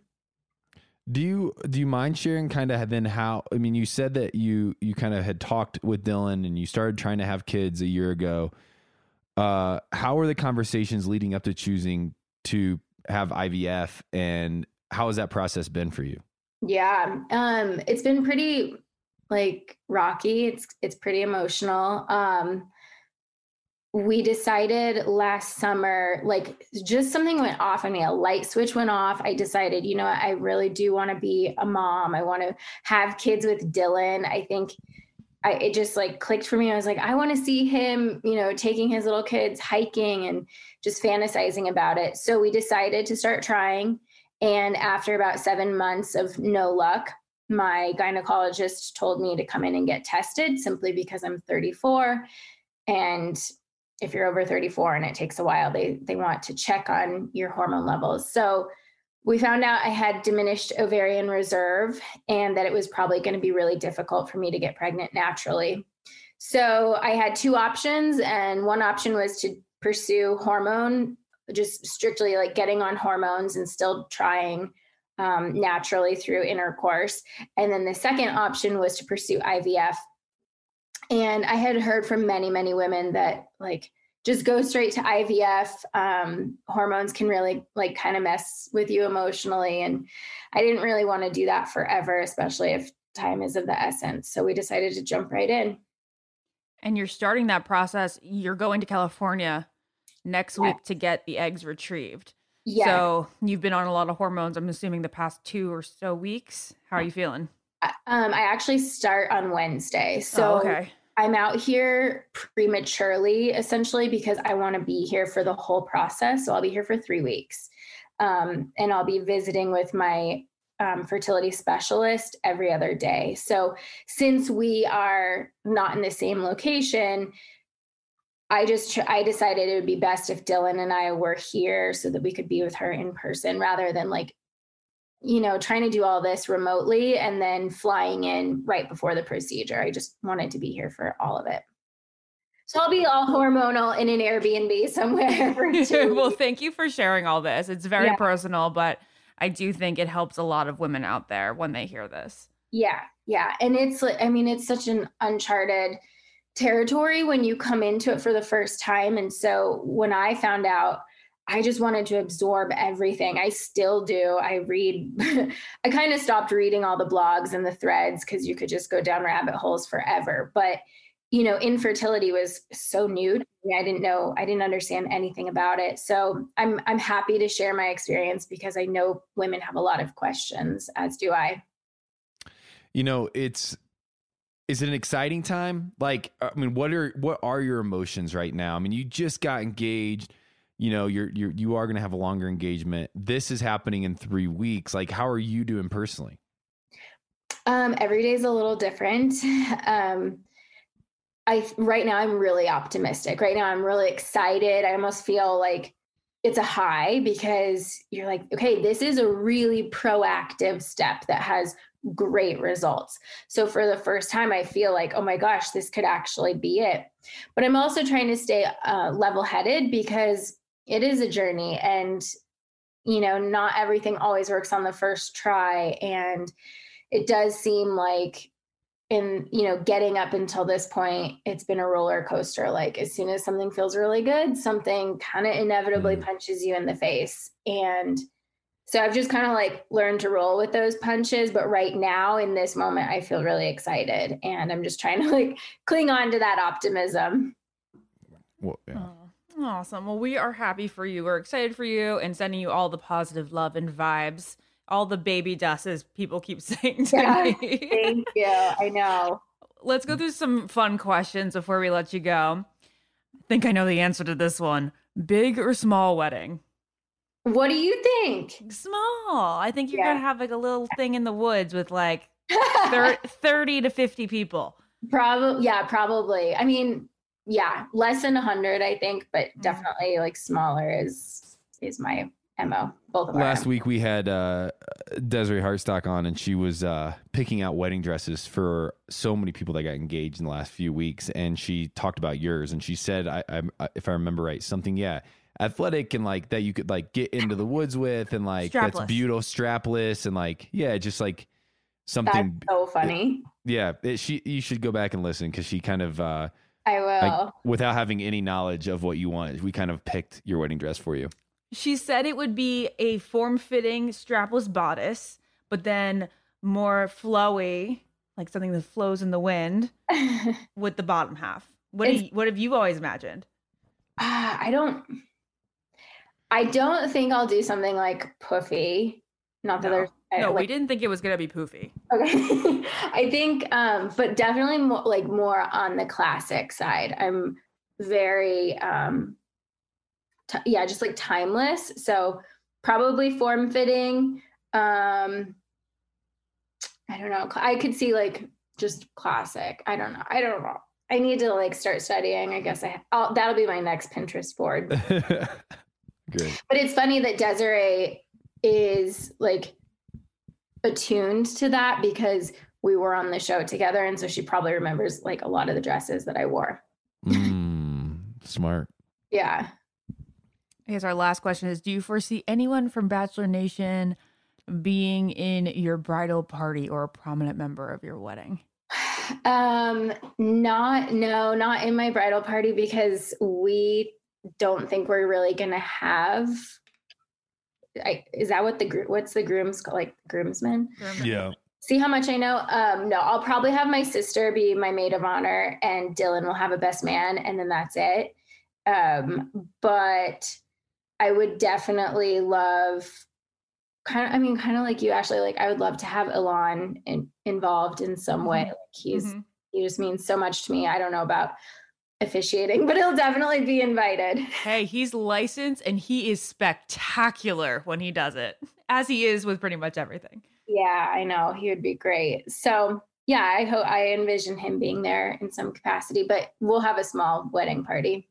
G: Do you do you mind sharing kind of then how, I mean, you said that you you kind of had talked with Dylan and you started trying to have kids a year ago. Uh, how were the conversations leading up to choosing to have I V F, and how has that process been for you?
J: Yeah, um, it's been pretty like rocky. It's it's pretty emotional. Um, we decided last summer, like just something went off on me, a light switch went off. I decided, you know, I really do want to be a mom. I want to have kids with Dylan. I think I, it just like clicked for me. I was like, I want to see him, you know, taking his little kids hiking and just fantasizing about it. So we decided to start trying. And after about seven months of no luck, my gynecologist told me to come in and get tested simply because I'm thirty-four. And if you're over thirty-four and it takes a while, they they want to check on your hormone levels. So we found out I had diminished ovarian reserve and that it was probably going to be really difficult for me to get pregnant naturally. So I had two options, and one option was to pursue hormone, just strictly like getting on hormones and still trying um, naturally through intercourse. And then the second option was to pursue I V F. And I had heard from many, many women that like just go straight to I V F. Um, hormones can really like kind of mess with you emotionally. And I didn't really want to do that forever, especially if time is of the essence. So we decided to jump right in.
A: And you're starting that process. You're going to California next week to get the eggs retrieved. Yeah. So you've been on a lot of hormones, I'm assuming, the past two or so weeks. How are you feeling?
J: Um, I actually start on Wednesday. So
A: oh, okay.
J: I'm out here prematurely, essentially, because I want to be here for the whole process. So I'll be here for three weeks. Um, and I'll be visiting with my um, fertility specialist every other day. So since we are not in the same location, I just, I decided it would be best if Dylan and I were here so that we could be with her in person rather than like, you know, trying to do all this remotely and then flying in right before the procedure. I just wanted to be here for all of it. So I'll be all hormonal in an Airbnb somewhere. For two
A: well, thank you for sharing all this. It's very yeah. personal, but I do think it helps a lot of women out there when they hear this.
J: Yeah. Yeah. And it's, I mean, it's such an uncharted territory when you come into it for the first time. And so when I found out, I just wanted to absorb everything. I still do. I read, I kind of stopped reading all the blogs and the threads because you could just go down rabbit holes forever. But, you know, infertility was so new to me. I didn't know, I didn't understand anything about it. So I'm, I'm happy to share my experience because I know women have a lot of questions, as do I.
G: You know, it's, is it an exciting time? Like, I mean, what are, what are your emotions right now? I mean, you just got engaged. You know, you're, you're, you are going to have a longer engagement. This is happening in three weeks. Like, how are you doing personally?
J: Um, every day is a little different. Um, I right now I'm really optimistic. Right now I'm really excited. I almost feel like it's a high because you're like, okay, this is a really proactive step that has great results. So for the first time, I feel like, oh my gosh, this could actually be it. But I'm also trying to stay uh, level-headed because it is a journey, and you know, not everything always works on the first try. And it does seem like in, you know, getting up until this point, it's been a roller coaster. Like as soon as something feels really good, something kind of inevitably punches you in the face. And so I've just kind of like learned to roll with those punches. But right now in this moment, I feel really excited, and I'm just trying to like cling on to that optimism.
G: Well, yeah.
A: Oh, awesome. Well, we are happy for you. We're excited for you and sending you all the positive love and vibes, all the baby dust, as people keep saying to
J: Yeah,
A: me.
J: thank you. I know.
A: Let's go through some fun questions before we let you go. I think I know the answer to this one. Big or small wedding?
J: What do you think?
A: Small. I think you're
J: Yeah.
A: going to have like a little thing in the woods with like thir- thirty to fifty people.
J: Probably, yeah, probably. I mean, yeah, less than a hundred, I think, but definitely like smaller is is my M O. Both of our
G: Last
J: M O.
G: week we had uh, Desiree Hartstock on, and she was uh, picking out wedding dresses for so many people that got engaged in the last few weeks. And she talked about yours, and she said, I, I, if I remember right, something, yeah, athletic and like that you could like get into the woods with, and like that's
A: Strapless.
G: beautiful, strapless, and like yeah, just like something.
J: That's so funny.
G: Yeah, it, she you should go back and listen because she kind of uh,
J: I will.
G: like, without having any knowledge of what you want, we kind of picked your wedding dress for you.
A: She said it would be a form-fitting strapless bodice, but then more flowy, like something that flows in the wind with the bottom half. What do
J: It's-
A: you, what have you always imagined?
J: Ah, I don't. I don't think I'll do something like puffy. Not that
A: No,
J: there's. I-
A: no we
J: like,
A: didn't think it was going to be poofy.
J: Okay. I think, um, but definitely more like more on the classic side. I'm very, um, t- yeah, just like timeless. So probably form fitting. Um, I don't know. I could see like just classic. I don't know. I don't know. I need to like start studying. I guess I, I'll, that'll be my next Pinterest board.
G: Good.
J: But it's funny that Desiree is like attuned to that because we were on the show together. And so she probably remembers like a lot of the dresses that I wore.
G: Mm, smart.
J: Yeah.
A: I guess our last question is, do you foresee anyone from Bachelor Nation being in your bridal party or a prominent member of your wedding?
J: Um, not, no, not in my bridal party because we don't think we're really going to have, I, is that what the, gr- what's the groom's called? Like groomsmen?
G: Yeah.
J: See how much I know? Um, no, I'll probably have my sister be my maid of honor and Dylan will have a best man and then that's it. Um, but I would definitely love kind of, I mean, kind of like you, Ashley, like I would love to have Elon in, involved in some way. Like he's,
A: Mhm.
J: he just means so much to me. I don't know about officiating, but he'll definitely be invited.
A: Hey, he's licensed and he is spectacular when he does it, as he is with pretty much everything.
J: Yeah, I know. He would be great. So yeah, I hope I envision him being there in some capacity, but we'll have a small wedding party.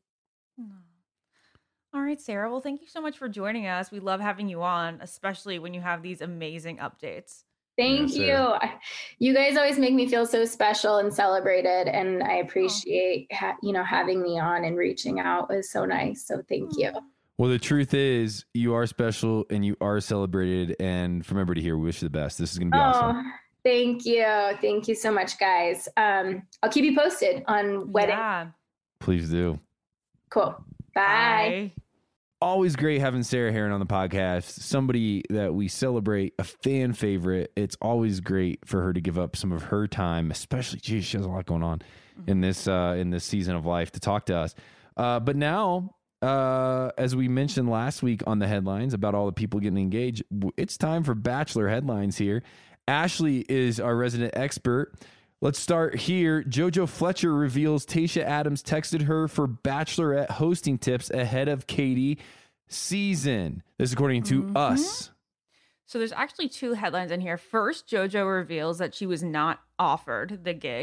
A: All right, Sarah. Well, thank you so much for joining us. We love having you on, especially when you have these amazing updates.
J: Thank
G: Yes,
J: you.
G: sir.
J: I- You guys always make me feel so special and celebrated, and I appreciate ha- you know having me on and reaching out was so nice. So thank you.
G: Well, the truth is, you are special and you are celebrated. And from everybody here, we wish you the best. This is going to be awesome.
J: Oh, thank you, thank you so much, guys. Um, I'll keep you posted on wedding.
A: Yeah.
G: Please do.
J: Cool. Bye.
A: Bye.
G: Always great having Sarah Heron on the podcast. Somebody that we celebrate, a fan favorite. It's always great for her to give up some of her time, especially, geez, she has a lot going on in this uh, in this season of life to talk to us. Uh, but now, uh, as we mentioned last week on the headlines about all the people getting engaged, w- it's time for Bachelor headlines here. Ashley is our resident expert. Let's start here. JoJo Fletcher reveals Tayshia Adams texted her for Bachelorette hosting tips ahead of Katie season. This is according to
A: Mhm.
G: us.
A: So there's actually two headlines in here. First, JoJo reveals that she was not offered the gig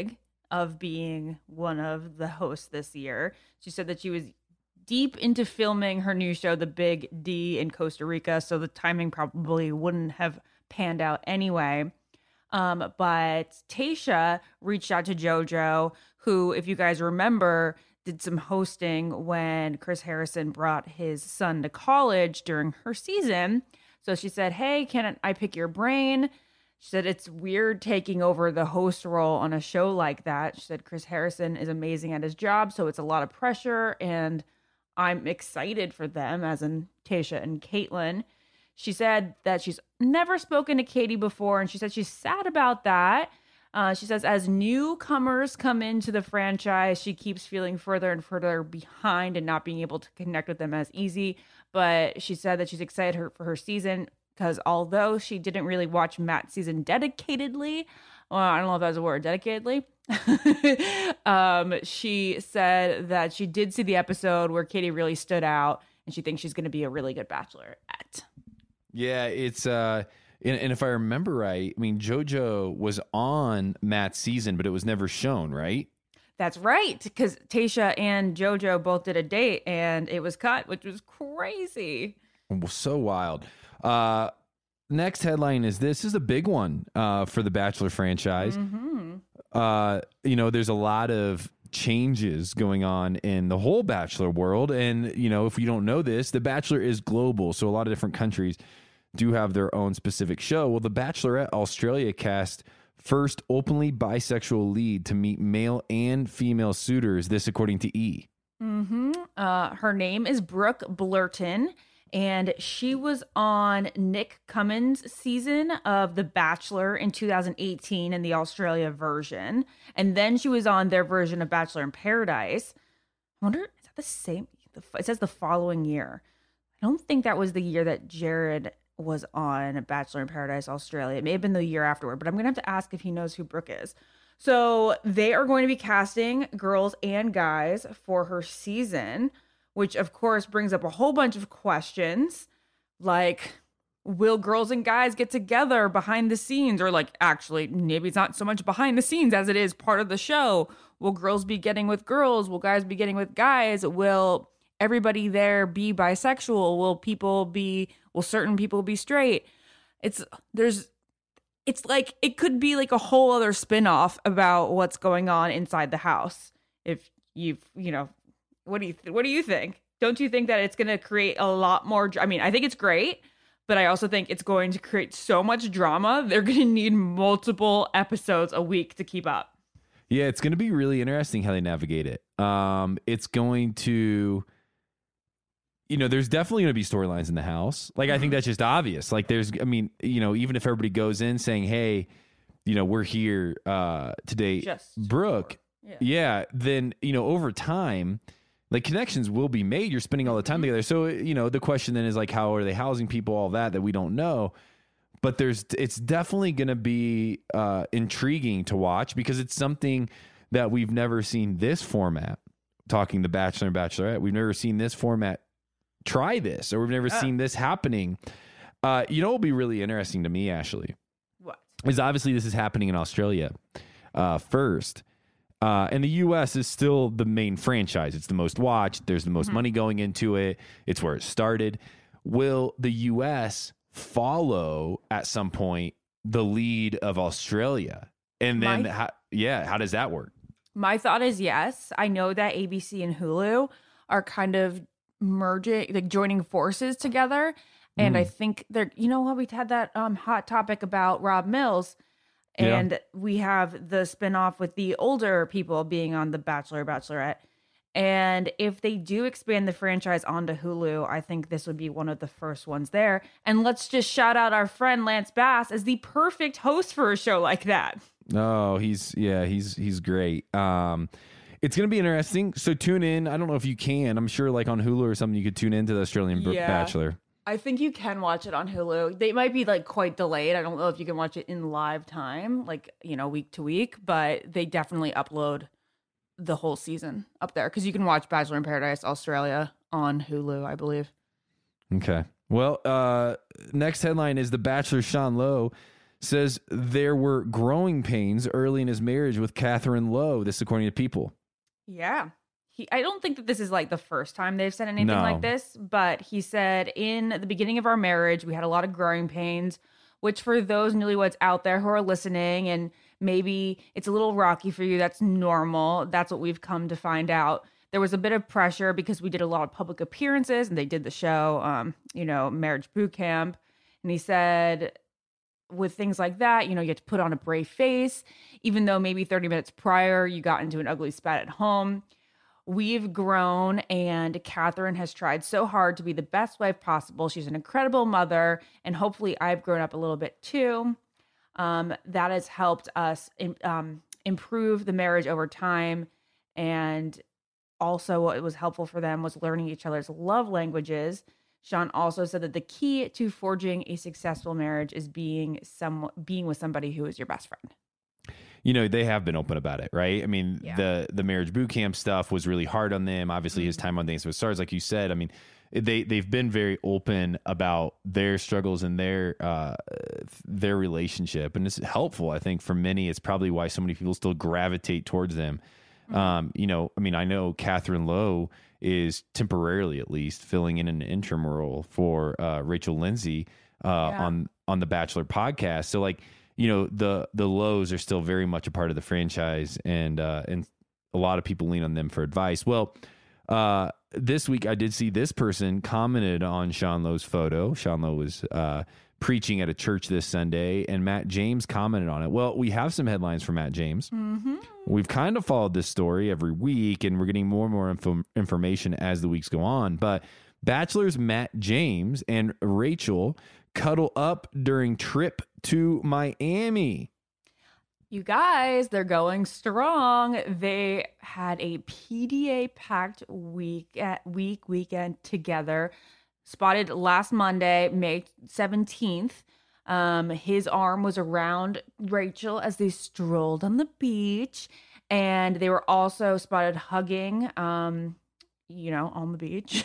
A: of being one of the hosts this year. She said that she was deep into filming her new show, The Big D, in Costa Rica, so the timing probably wouldn't have panned out anyway. Um, but Tayshia reached out to JoJo, who, if you guys remember, did some hosting when Chris Harrison brought his son to college during her season. So she said, hey, can I pick your brain? She said, it's weird taking over the host role on a show like that. She said, Chris Harrison is amazing at his job, so it's a lot of pressure, and I'm excited for them, as in Tayshia and Kaitlyn. She said that she's never spoken to Katie before, and she said she's sad about that. Uh, she says, as newcomers come into the franchise, she keeps feeling further and further behind and not being able to connect with them as easy. But she said that she's excited her, for her season because although she didn't really watch Matt's season dedicatedly, well, I don't know if that's a word, dedicatedly, um, she said that she did see the episode where Katie really stood out, and she thinks she's going to be a really good bachelorette.
G: Yeah, it's uh, and, and if I remember right, I mean, JoJo was on Matt's season, but it was never shown, right?
A: That's right, because Tayshia and JoJo both did a date, and it was cut, which was crazy.
G: So wild. Uh, next headline is this. This is a big one uh, for the Bachelor franchise.
A: Mm-hmm.
G: Uh, you know, there's a lot of changes going on in the whole Bachelor world. And, you know, if you don't know this, The Bachelor is global. So a lot of different countries do have their own specific show. Well, The Bachelorette Australia cast first openly bisexual lead to meet male and female suitors. This according to E!
A: Mm-hmm. Uh, her name is Brooke Blurton, and she was on Nick Cummins' season of The Bachelor in two thousand eighteen in the Australia version. And then she was on their version of Bachelor in Paradise. I wonder, is that the same? It says the following year. I don't think that was the year that Jared was on Bachelor in Paradise Australia. It may have been the year afterward, but I'm going to have to ask if he knows who Brooke is. So they are going to be casting girls and guys for her season, which of course brings up a whole bunch of questions like, will girls and guys get together behind the scenes? Or like, actually, maybe it's not so much behind the scenes as it is part of the show. Will girls be getting with girls? Will guys be getting with guys? Will everybody there be bisexual? Will people be, will certain people be straight? It's, there's, it's like, it could be like a whole other spinoff about what's going on inside the house. If you've, you know, What do you th- What do you think? Don't you think that it's going to create a lot more? I mean, I think it's great, but I also think it's going to create so much drama. They're going to need multiple episodes a week to keep up.
G: Yeah, it's going to be really interesting how they navigate it. Um, it's going to, you know, there's definitely going to be storylines in the house. Like, I think that's just obvious. Like, there's, I mean, you know, even if everybody goes in saying, hey, you know, we're here uh, to date
A: Just
G: Brooke.
A: Yeah.
G: yeah, then, you know, over time, like connections will be made. You're spending all the time together. So, you know, the question then is like, how are they housing people, all that, that we don't know. But there's, it's definitely going to be uh, intriguing to watch because it's something that we've never seen this format, talking The Bachelor and Bachelorette. We've never seen this format try this, or we've never uh. seen this happening. Uh, you know, what will be really interesting to me, Ashley,
A: what
G: is obviously this is happening in Australia uh, first. Uh, and the U S is still the main franchise. It's the most watched. There's the most mm-hmm. money going into it. It's where it started. Will the U S follow at some point the lead of Australia? And then,
A: My,
G: how, yeah, how does that work?
A: My thought is yes. I know that A B C and Hulu are kind of merging, like joining forces together. And mm. I think they're, you know what, we had that um, hot topic about Rob Mills. And yeah. we have the spinoff with the older people being on The Bachelor, Bachelorette. And if they do expand the franchise onto Hulu, I think this would be one of the first ones there. And let's just shout out our friend Lance Bass as the perfect host for a show like that.
G: Oh, he's, yeah, he's, he's great. Um, it's going to be interesting. So tune in. I don't know if you can. I'm sure like on Hulu or something, you could tune into the Australian yeah. Bachelor.
A: I think you can watch it on Hulu. They might be like quite delayed. I don't know if you can watch it in live time, like, you know, week to week, but they definitely upload the whole season up there because you can watch Bachelor in Paradise Australia on Hulu, I believe.
G: Okay. Well, uh, next headline is The Bachelor Sean Lowe says there were growing pains early in his marriage with Catherine Lowe. This according to People.
A: Yeah. He, I don't think that this is like the first time they've said anything
G: No.
A: like this, but he said in the beginning of our marriage, we had a lot of growing pains, which for those newlyweds out there who are listening and maybe it's a little rocky for you, that's normal. That's what we've come to find out. There was a bit of pressure because we did a lot of public appearances and they did the show, um, you know, Marriage Boot Camp. And he said with things like that, you know, you have to put on a brave face, even though maybe thirty minutes prior you got into an ugly spat at home. We've grown, and Catherine has tried so hard to be the best wife possible. She's an incredible mother, and hopefully I've grown up a little bit too. Um, that has helped us in, um, improve the marriage over time. And also what was helpful for them was learning each other's love languages. Sean also said that the key to forging a successful marriage is being some being with somebody who is your best friend.
G: You know, they have been open about it, right? I mean,
A: Yeah.
G: the the marriage boot camp stuff was really hard on them. Obviously, his time on Dancing with Stars, like you said, I mean, they they've been very open about their struggles and their uh, their relationship, and it's helpful. I think for many, it's probably why so many people still gravitate towards them. Mm-hmm. Um, you know, I mean, I know Catherine Lowe is temporarily, at least, filling in an interim role for uh, Rachel Lindsay uh,
A: Yeah.
G: on on the Bachelor podcast. So, like, you know, the the Lows are still very much a part of the franchise, and uh, and a lot of people lean on them for advice. Well, uh, this week I did see this person commented on Sean Lowe's photo. Sean Lowe was uh, preaching at a church this Sunday, and Matt James commented on it. Well, we have some headlines for Matt James.
A: Mm-hmm.
G: We've kind of followed this story every week, and we're getting more and more info- information as the weeks go on. But Bachelors Matt James and Rachel cuddle up during trip to Miami.
A: You guys, they're going strong. They had a P D A packed week at week weekend together. Spotted last Monday, May seventeenth. Um, his arm was around Rachel as they strolled on the beach, and they were also spotted hugging. Um, you know, on the beach.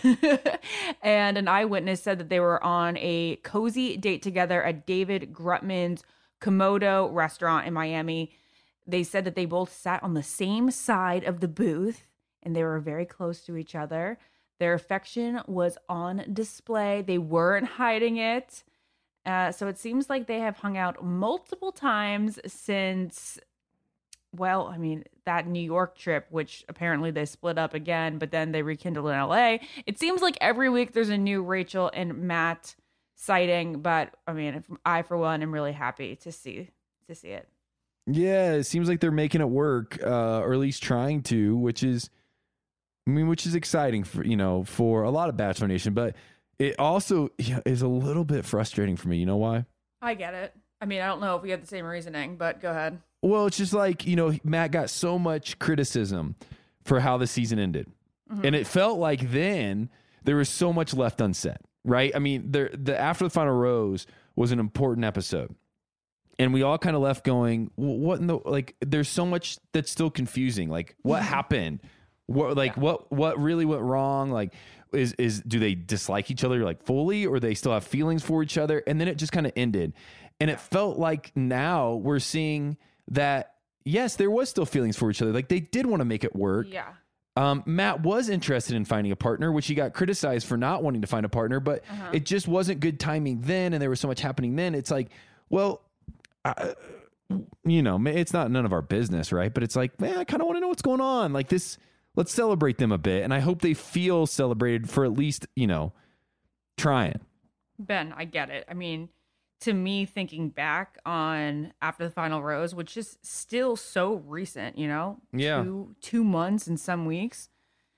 A: And an eyewitness said that they were on a cozy date together at David Grutman's Komodo restaurant in Miami. They said that they both sat on the same side of the booth and they were very close to each other. Their affection was on display. They weren't hiding it. Uh, so it seems like they have hung out multiple times since, well, I mean, that New York trip, which apparently they split up again, but then they rekindled in L A. It seems like every week there's a new Rachel and Matt sighting, but I mean, if I, for one, am really happy to see to see it.
G: Yeah, it seems like they're making it work, uh, or at least trying to, which is, I mean, which is exciting for, you know, for a lot of Bachelor Nation, but it also yeah, is a little bit frustrating for me. You know why?
A: I get it. I mean, I don't know if we have the same reasoning, but go ahead.
G: Well, it's just like, you know, Matt got so much criticism for how the season ended. Mm-hmm. And it felt like then there was so much left unsaid, right? I mean, there, the After the Final Rose was an important episode. And we all kind of left going, what in the, like, there's so much that's still confusing. Like, what happened? What, like, yeah. what, what really went wrong? Like, is, is, do they dislike each other like fully, or they still have feelings for each other? And then it just kind of ended. And it felt like now we're seeing that, yes, there was still feelings for each other. Like, they did want to make it work.
A: Yeah.
G: Um, Matt was interested in finding a partner, which he got criticized for not wanting to find a partner, but uh-huh. it just wasn't good timing then. And there was so much happening then. It's like, well, I, you know, it's not none of our business, right? But it's like, man, I kind of want to know what's going on. Like this, let's celebrate them a bit. And I hope they feel celebrated for at least, you know, trying.
A: Ben, I get it. I mean, to me, thinking back on After the Final Rose, which is still so recent, you know,
G: yeah,
A: two, two months and some weeks,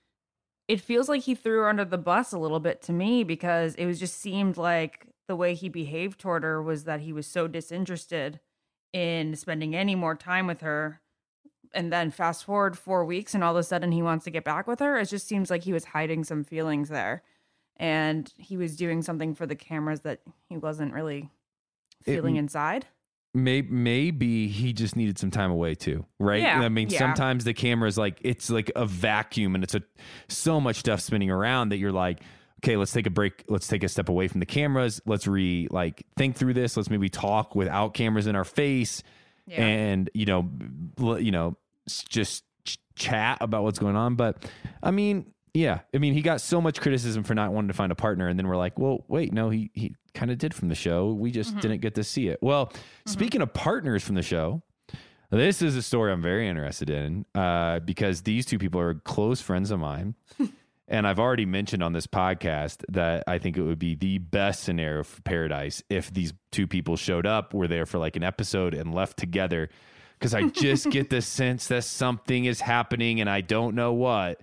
A: it feels like he threw her under the bus a little bit to me, because it was just seemed like the way he behaved toward her was that he was so disinterested in spending any more time with her. And then fast forward four weeks and all of a sudden he wants to get back with her. It just seems like he was hiding some feelings there, and he was doing something for the cameras that he wasn't really feeling it, inside.
G: May, maybe he just needed some time away too, right?
A: Yeah,
G: I mean,
A: yeah.
G: sometimes the camera is like, it's like a vacuum and it's a so much stuff spinning around that you're like, okay, let's take a break. Let's take a step away from the cameras. Let's re like think through this. Let's maybe talk without cameras in our face
A: Yeah.
G: and, you know, l- you know, s- just ch- chat about what's going on. But I mean, yeah, I mean, he got so much criticism for not wanting to find a partner. And then we're like, well, wait, no, he, he kind of did from the show. We just
A: Mhm.
G: didn't get to see it. Well, speaking of partners from the show, this is a story I'm very interested in uh, because these two people are close friends of mine. And I've already mentioned on this podcast that I think it would be the best scenario for Paradise if these two people showed up, were there for like an episode and left together. Because I just get the sense that something is happening and I don't know what.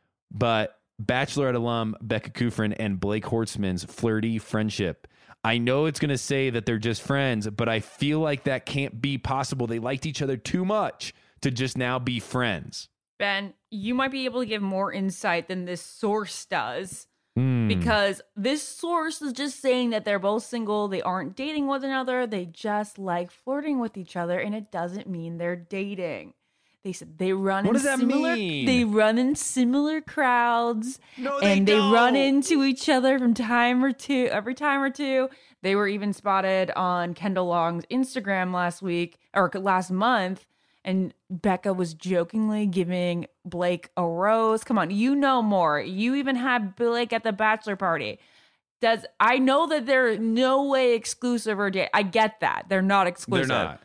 G: But Bachelorette alum Becca Kufrin and Blake Horstman's flirty friendship. I know it's going to say that they're just friends, but I feel like that can't be possible. They liked each other too much to just now be friends.
A: Ben, you might be able to give more insight than this source does.
G: Hmm.
A: Because this source is just saying that they're both single, they aren't dating one another, they just like flirting with each other, and it doesn't mean they're dating. They said they run
G: What
A: in
G: does that
A: similar
G: mean?
A: they run in similar crowds
G: No, they
A: and they
G: don't.
A: run into each other from time or two every time or two. They were even spotted on Kendall Long's Instagram last week or last month. And Becca was jokingly giving Blake a rose. Come on, you know more. You even had Blake at the bachelor party. Does I know that they're no way exclusive or date. I get that. They're not exclusive.
G: They're not.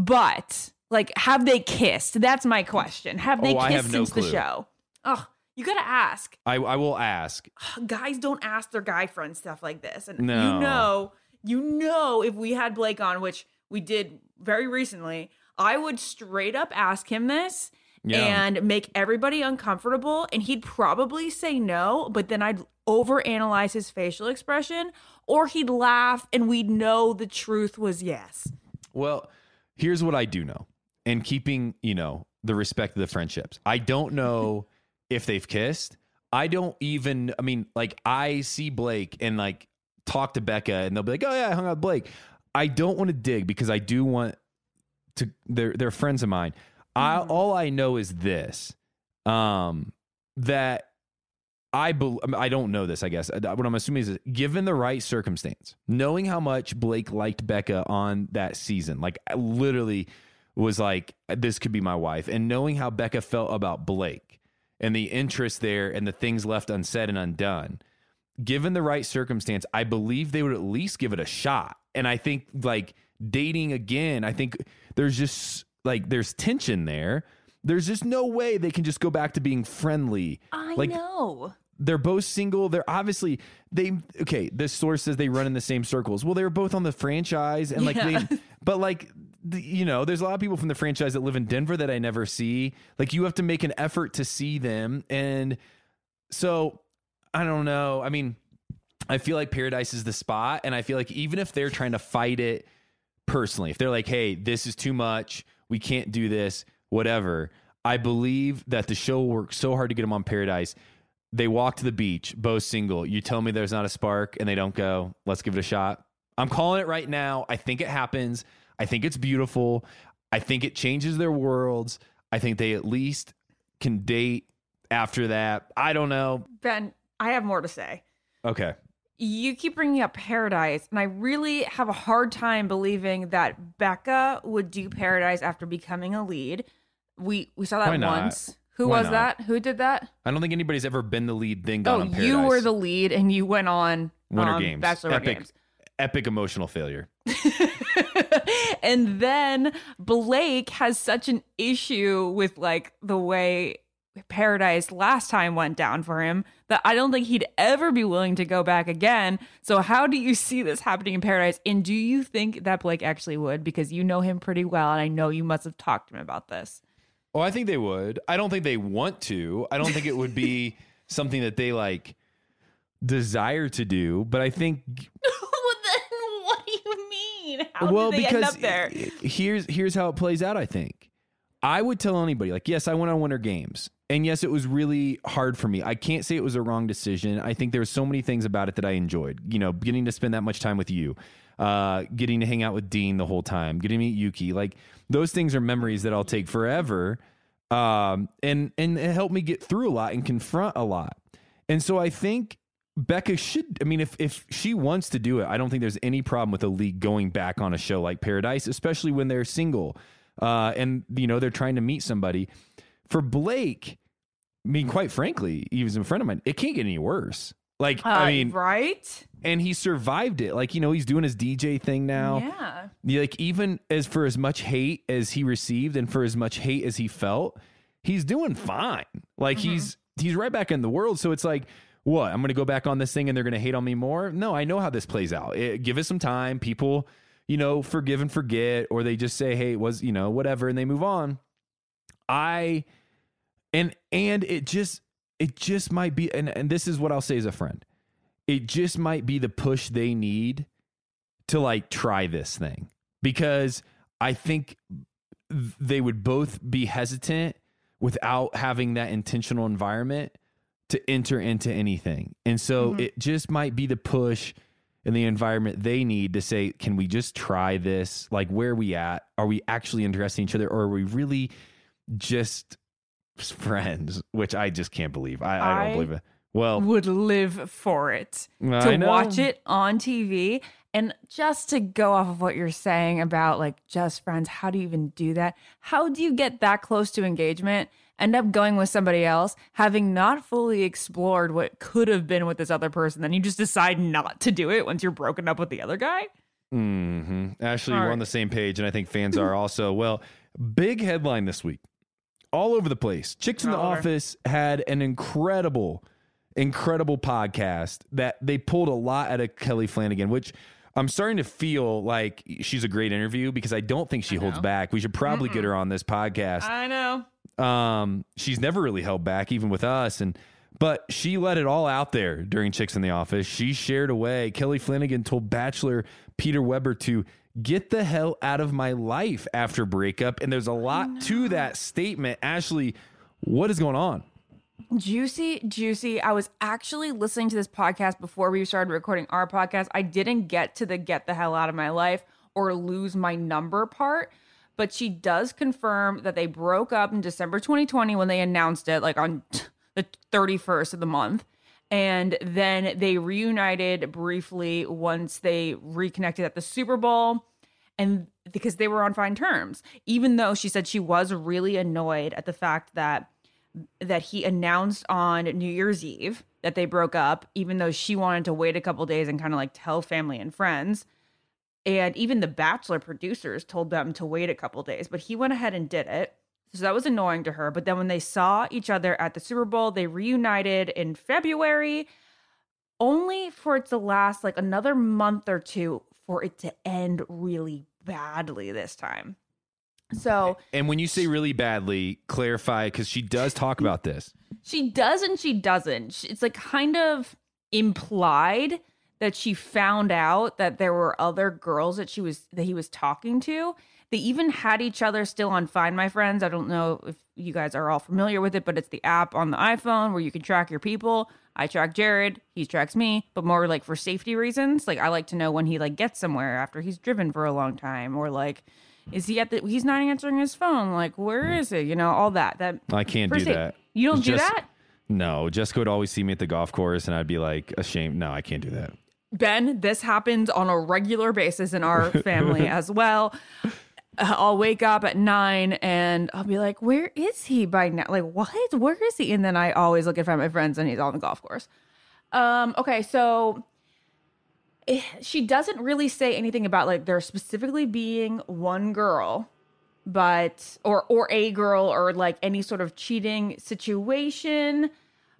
A: But like, have they kissed? That's my question. Have they
G: Oh, I
A: kissed
G: have no
A: since the
G: clue.
A: show? Oh, you gotta ask.
G: I, I will ask.
A: Guys don't ask their guy friends stuff like this. And
G: No.
A: you know, you know, if we had Blake on, which we did very recently, I would straight up ask him this
G: Yeah.
A: and make everybody uncomfortable. And he'd probably say no, but then I'd overanalyze his facial expression, or he'd laugh and we'd know the truth was yes.
G: Well, here's what I do know. And keeping, you know, the respect of the friendships. I don't know if they've kissed. I don't even, I mean, like I see Blake and like talk to Becca and they'll be like, oh yeah, I hung out with Blake. I don't want to dig because I do want to, they're, they're friends of mine. I, all I know is this, um, that I, be, I don't know this, I guess. What I'm assuming is given the right circumstance, knowing how much Blake liked Becca on that season, like I literally was like, this could be my wife. And knowing how Becca felt about Blake and the interest there and the things left unsaid and undone, given the right circumstance, I believe they would at least give it a shot. And I think like dating again, I think there's just like, there's tension there. There's just no way they can just go back to being friendly.
A: I
G: like,
A: know.
G: They're both single. They're obviously they okay. This source says they run in the same circles. Well, they were both on the franchise, and like,
A: Yeah.
G: they, but like, the, you know, there's a lot of people from the franchise that live in Denver that I never see. Like, you have to make an effort to see them, and so I don't know. I mean, I feel like Paradise is the spot, and I feel like even if they're trying to fight it personally, if they're like, "Hey, this is too much. We can't do this." Whatever. I believe that the show worked so hard to get them on Paradise. They walk to the beach, both single. You tell me there's not a spark and they don't go, let's give it a shot. I'm calling it right now. I think it happens. I think it's beautiful. I think it changes their worlds. I think they at least can date after that. I don't know.
A: Ben, I have more to say.
G: Okay.
A: You keep bringing up Paradise, and I really have a hard time believing that Becca would do Paradise after becoming a lead. We we saw that
G: Why not?
A: once. Who
G: Why
A: was
G: not?
A: that? Who did that?
G: I don't think anybody's ever been the lead, then gone
A: Oh,
G: on Paradise.
A: you were the lead, and you went on
G: Winter
A: um,
G: Games.
A: Bachelorette
G: Epic,
A: Games.
G: epic emotional failure.
A: And then Blake has such an issue with like the way Paradise last time went down for him that I don't think he'd ever be willing to go back again. So how do you see this happening in Paradise? And do you think that Blake actually would? Because you know him pretty well, and I know you must have talked to him about this.
G: Oh, I think they would. I don't think they want to. I don't think it would be something that they like desire to do, but I think
A: Well, then what do you mean? How
G: well,
A: did they
G: because
A: end up there?
G: here's here's how it plays out, I think. I would tell anybody, like, yes, I went on Winter Games. And yes, it was really hard for me. I can't say it was a wrong decision. I think there were so many things about it that I enjoyed. You know, getting to spend that much time with you, uh, getting to hang out with Dean the whole time, getting to meet Yuki. Like, those things are memories that I'll take forever. Um, and, and it helped me get through a lot and confront a lot. And so I think
E: Becca should, I mean, if, if she wants to do it, I don't think there's any problem with the league going back on a show like Paradise, especially when they're single. Uh, and, you know, they're trying to meet somebody. For Blake, I mean, quite frankly, he was a friend of mine. It can't get any worse. Like,
A: Uh,
E: I mean,
A: right?
E: and he survived it. Like, you know, he's doing his D J thing now.
A: Yeah.
E: Yeah, like, even as for as much hate as he received and for as much hate as he felt, he's doing fine. Like,
A: Mm-hmm.
E: he's he's right back in the world. So it's like, what? I'm going to go back on this thing and they're going to hate on me more? No, I know how this plays out. It, give it some time. People, you know, forgive and forget, or they just say, hey, it was, you know, whatever, and they move on. I, and, and it just, it just might be, and, and this is what I'll say as a friend. It just might be the push they need to like try this thing, because I think they would both be hesitant without having that intentional environment to enter into anything. And so mm-hmm. it just might be the push and the environment they need to say, can we just try this? Like, where are we at? Are we actually interested in each other? Or are we really just friends? Which I just can't believe. I, I don't
A: I
E: believe it. Well,
A: would live for it
E: I
A: to
E: know.
A: watch it on T V. And just to go off of what you're saying about like just friends, how do you even do that? How do you get that close to engagement, end up going with somebody else, having not fully explored what could have been with this other person, then you just decide not to do it once you're broken up with the other guy?
E: Mm-hmm. Ashley,
A: All
E: we're
A: right.
E: on the same page, and I think fans are also. Well, big headline this week, all over the place. Chicks in the
A: All over.
E: Office had an incredible, incredible podcast that they pulled a lot out of Kelly Flanagan, which I'm starting to feel like she's a great interview because I don't think she holds back. We should probably get her on this podcast.
A: I know.
E: Um, she's never really held back, even with us. And but she let it all out there during Chicks in the Office. She shared away. Kelly Flanagan told Bachelor Peter Weber to get the hell out of my life after breakup. And there's a lot to that statement. Ashley, what is going on?
A: Juicy, juicy. I was actually listening to this podcast before we started recording our podcast. I didn't get to the get the hell out of my life or lose my number part, but she does confirm that they broke up in December twenty twenty when they announced it, like on the thirty-first of the month. And then they reunited briefly once they reconnected at the Super Bowl. And because they were on fine terms, even though she said she was really annoyed at the fact that that he announced on New Year's Eve that they broke up, even though she wanted to wait a couple days and kind of like tell family and friends. And even the Bachelor producers told them to wait a couple days, but he went ahead and did it. So that was annoying to her. But then when they saw each other at the Super Bowl, they reunited in February, only for it to last like another month or two for it to end really badly this time. So,
E: And when you say really badly, clarify, because she does talk about this.
A: she does and she doesn't. She- It's like kind of implied that she found out that there were other girls that she was that he was talking to. They even had each other still on Find My Friends. I don't know if you guys are all familiar with it, but it's the app on the iPhone where you can track your people. I track Jared, he tracks me, but more like for safety reasons. Like I like to know when he like gets somewhere after he's driven for a long time, or like is he at the he's not answering his phone, like where is it? You know, all that. That
E: I can't
A: for
E: do
A: safe-
E: that.
A: You don't do
E: Just-
A: that?
E: No, Jessica would always see me at the golf course and I'd be like ashamed. No, I can't do that.
A: Ben, this happens on a regular basis in our family as well. Uh, I'll wake up at nine and I'll be like, where is he by now? Like, what? Where is he? And then I always look at Find My Friends and he's on the golf course. Um, okay, so eh, she doesn't really say anything about like there specifically being one girl, but or or a girl or like any sort of cheating situation,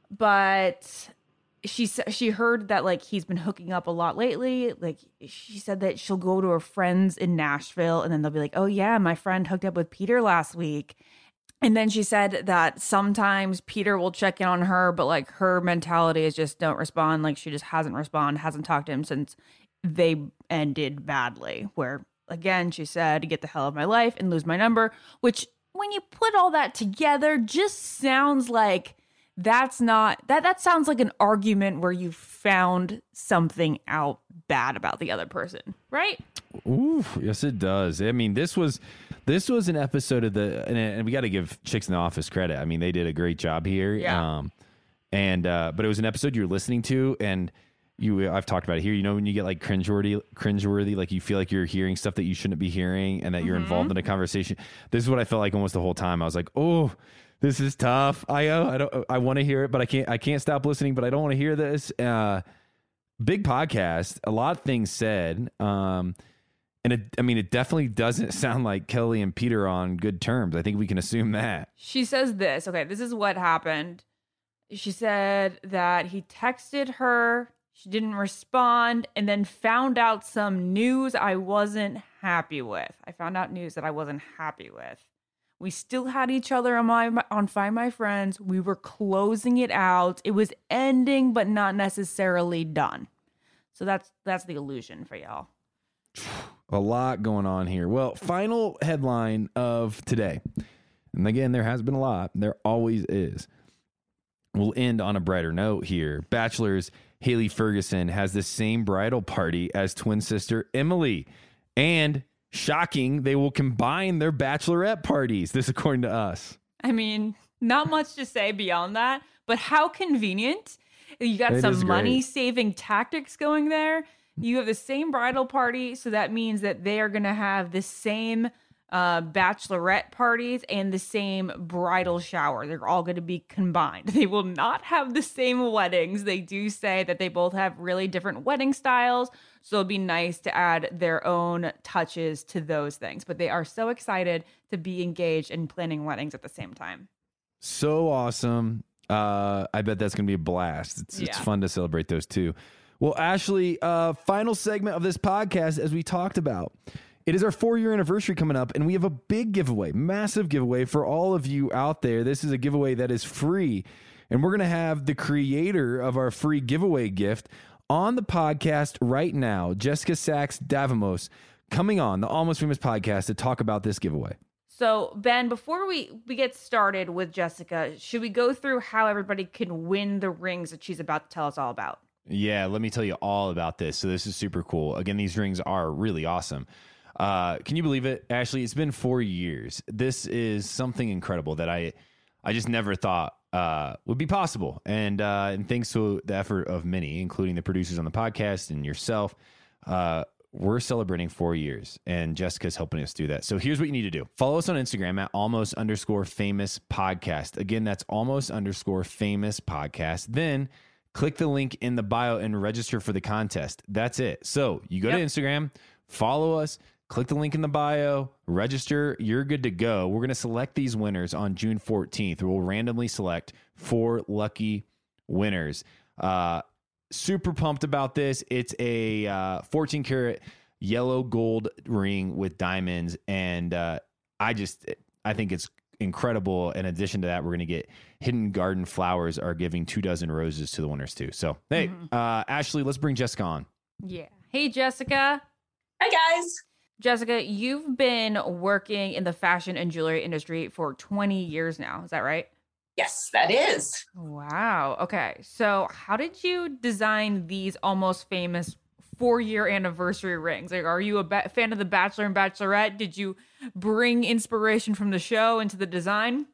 A: but she said she heard that like he's been hooking up a lot lately. Like she said that she'll go to her friends in Nashville and then they'll be like, oh yeah, my friend hooked up with Peter last week. And then she said that sometimes Peter will check in on her, but like her mentality is just don't respond. Like she just hasn't responded, hasn't talked to him since they ended badly. Where again, she said, get the hell out of my life and lose my number, which when you put all that together just sounds like that's not that that sounds like an argument where you found something out bad about the other person, right?
E: Ooh, yes, it does. I mean, this was this was an episode of the, and, and we got to give Chicks in the Office credit. I mean, they did a great job here.
A: Yeah.
E: Um,
G: And uh, but it was an episode you were listening to, and you I've talked about it here. You know, when you get like cringeworthy, cringeworthy, like you feel like you're hearing stuff that you shouldn't be hearing, and that you're
A: Mhm.
G: involved in a conversation. This is what I felt like almost the whole time. I was like, oh, this is tough. I uh, I don't I want to hear it, but I can't I can't stop listening. But I don't want to hear this. Uh, big podcast, a lot of things said. Um, and it, I mean, it definitely doesn't sound like Kelly and Peter are on good terms. I think we can assume that.
A: She says this. Okay, this is what happened. She said that he texted her, she didn't respond, and then found out some news I wasn't happy with. I found out news that I wasn't happy with. We still had each other on my on Find My Friends. We were closing it out. It was ending, but not necessarily done. So that's that's the illusion for y'all.
G: A lot going on here. Well, final headline of today. And again, there has been a lot. There always is. We'll end on a brighter note here. Bachelor's Haley Ferguson has the same bridal party as twin sister Emily. And shocking, they will combine their bachelorette parties. This according to us.
A: I mean, not much to say beyond that, but how convenient. You got
G: It is
A: some
G: great.
A: money saving tactics going there. You have the same bridal party, so that means that they are going to have the same uh, bachelorette parties and the same bridal shower. They're all going to be combined. They will not have the same weddings. They do say that they both have really different wedding styles, so it'd be nice to add their own touches to those things. But they are so excited to be engaged and planning weddings at the same time.
G: So awesome. Uh, I bet that's going to be a blast. It's, it's
A: Yeah.
G: fun to celebrate those two. Well, Ashley, uh, final segment of this podcast, as we talked about. It is our four-year anniversary coming up, and we have a big giveaway, massive giveaway for all of you out there. This is a giveaway that is free, and we're going to have the creator of our free giveaway gift on the podcast right now, Jessica Sachs Davamos, coming on the Almost Famous podcast to talk about this giveaway.
A: So, Ben, before we, we get started with Jessica, should we go through how everybody can win the rings that she's about to tell us all about?
G: Yeah, let me tell you all about this. So this is super cool. Again, these rings are really awesome. Uh, can you believe it, Ashley? It's been four years. This is something incredible that I, I just never thought uh, would be possible. And uh, and thanks to the effort of many, including the producers on the podcast and yourself, uh, we're celebrating four years. And Jessica's helping us do that. So here's what you need to do: follow us on Instagram at almost underscore famous podcast. Again, that's almost underscore famous podcast. Then click the link in the bio and register for the contest. That's it. So you go
A: Yep.
G: to Instagram, follow us. Click the link in the bio, register, you're good to go. We're going to select these winners on June fourteenth. We'll randomly select four lucky winners. Uh, super pumped about this. It's a uh, fourteen karat yellow gold ring with diamonds. And uh, I just, I think it's incredible. In addition to that, we're going to get Hidden Garden Flowers are giving two dozen roses to the winners too. So, hey,
A: Mhm.
G: uh, Ashley, let's bring Jessica on.
A: Yeah. Hey, Jessica.
K: Hi, guys.
A: Jessica, you've been working in the fashion and jewelry industry for twenty years now. Is that right?
K: Yes, that is.
A: Wow. Okay. So how did you design these almost famous four-year anniversary rings? Like, are you a ba- fan of The Bachelor and Bachelorette? Did you bring inspiration from the show into the design?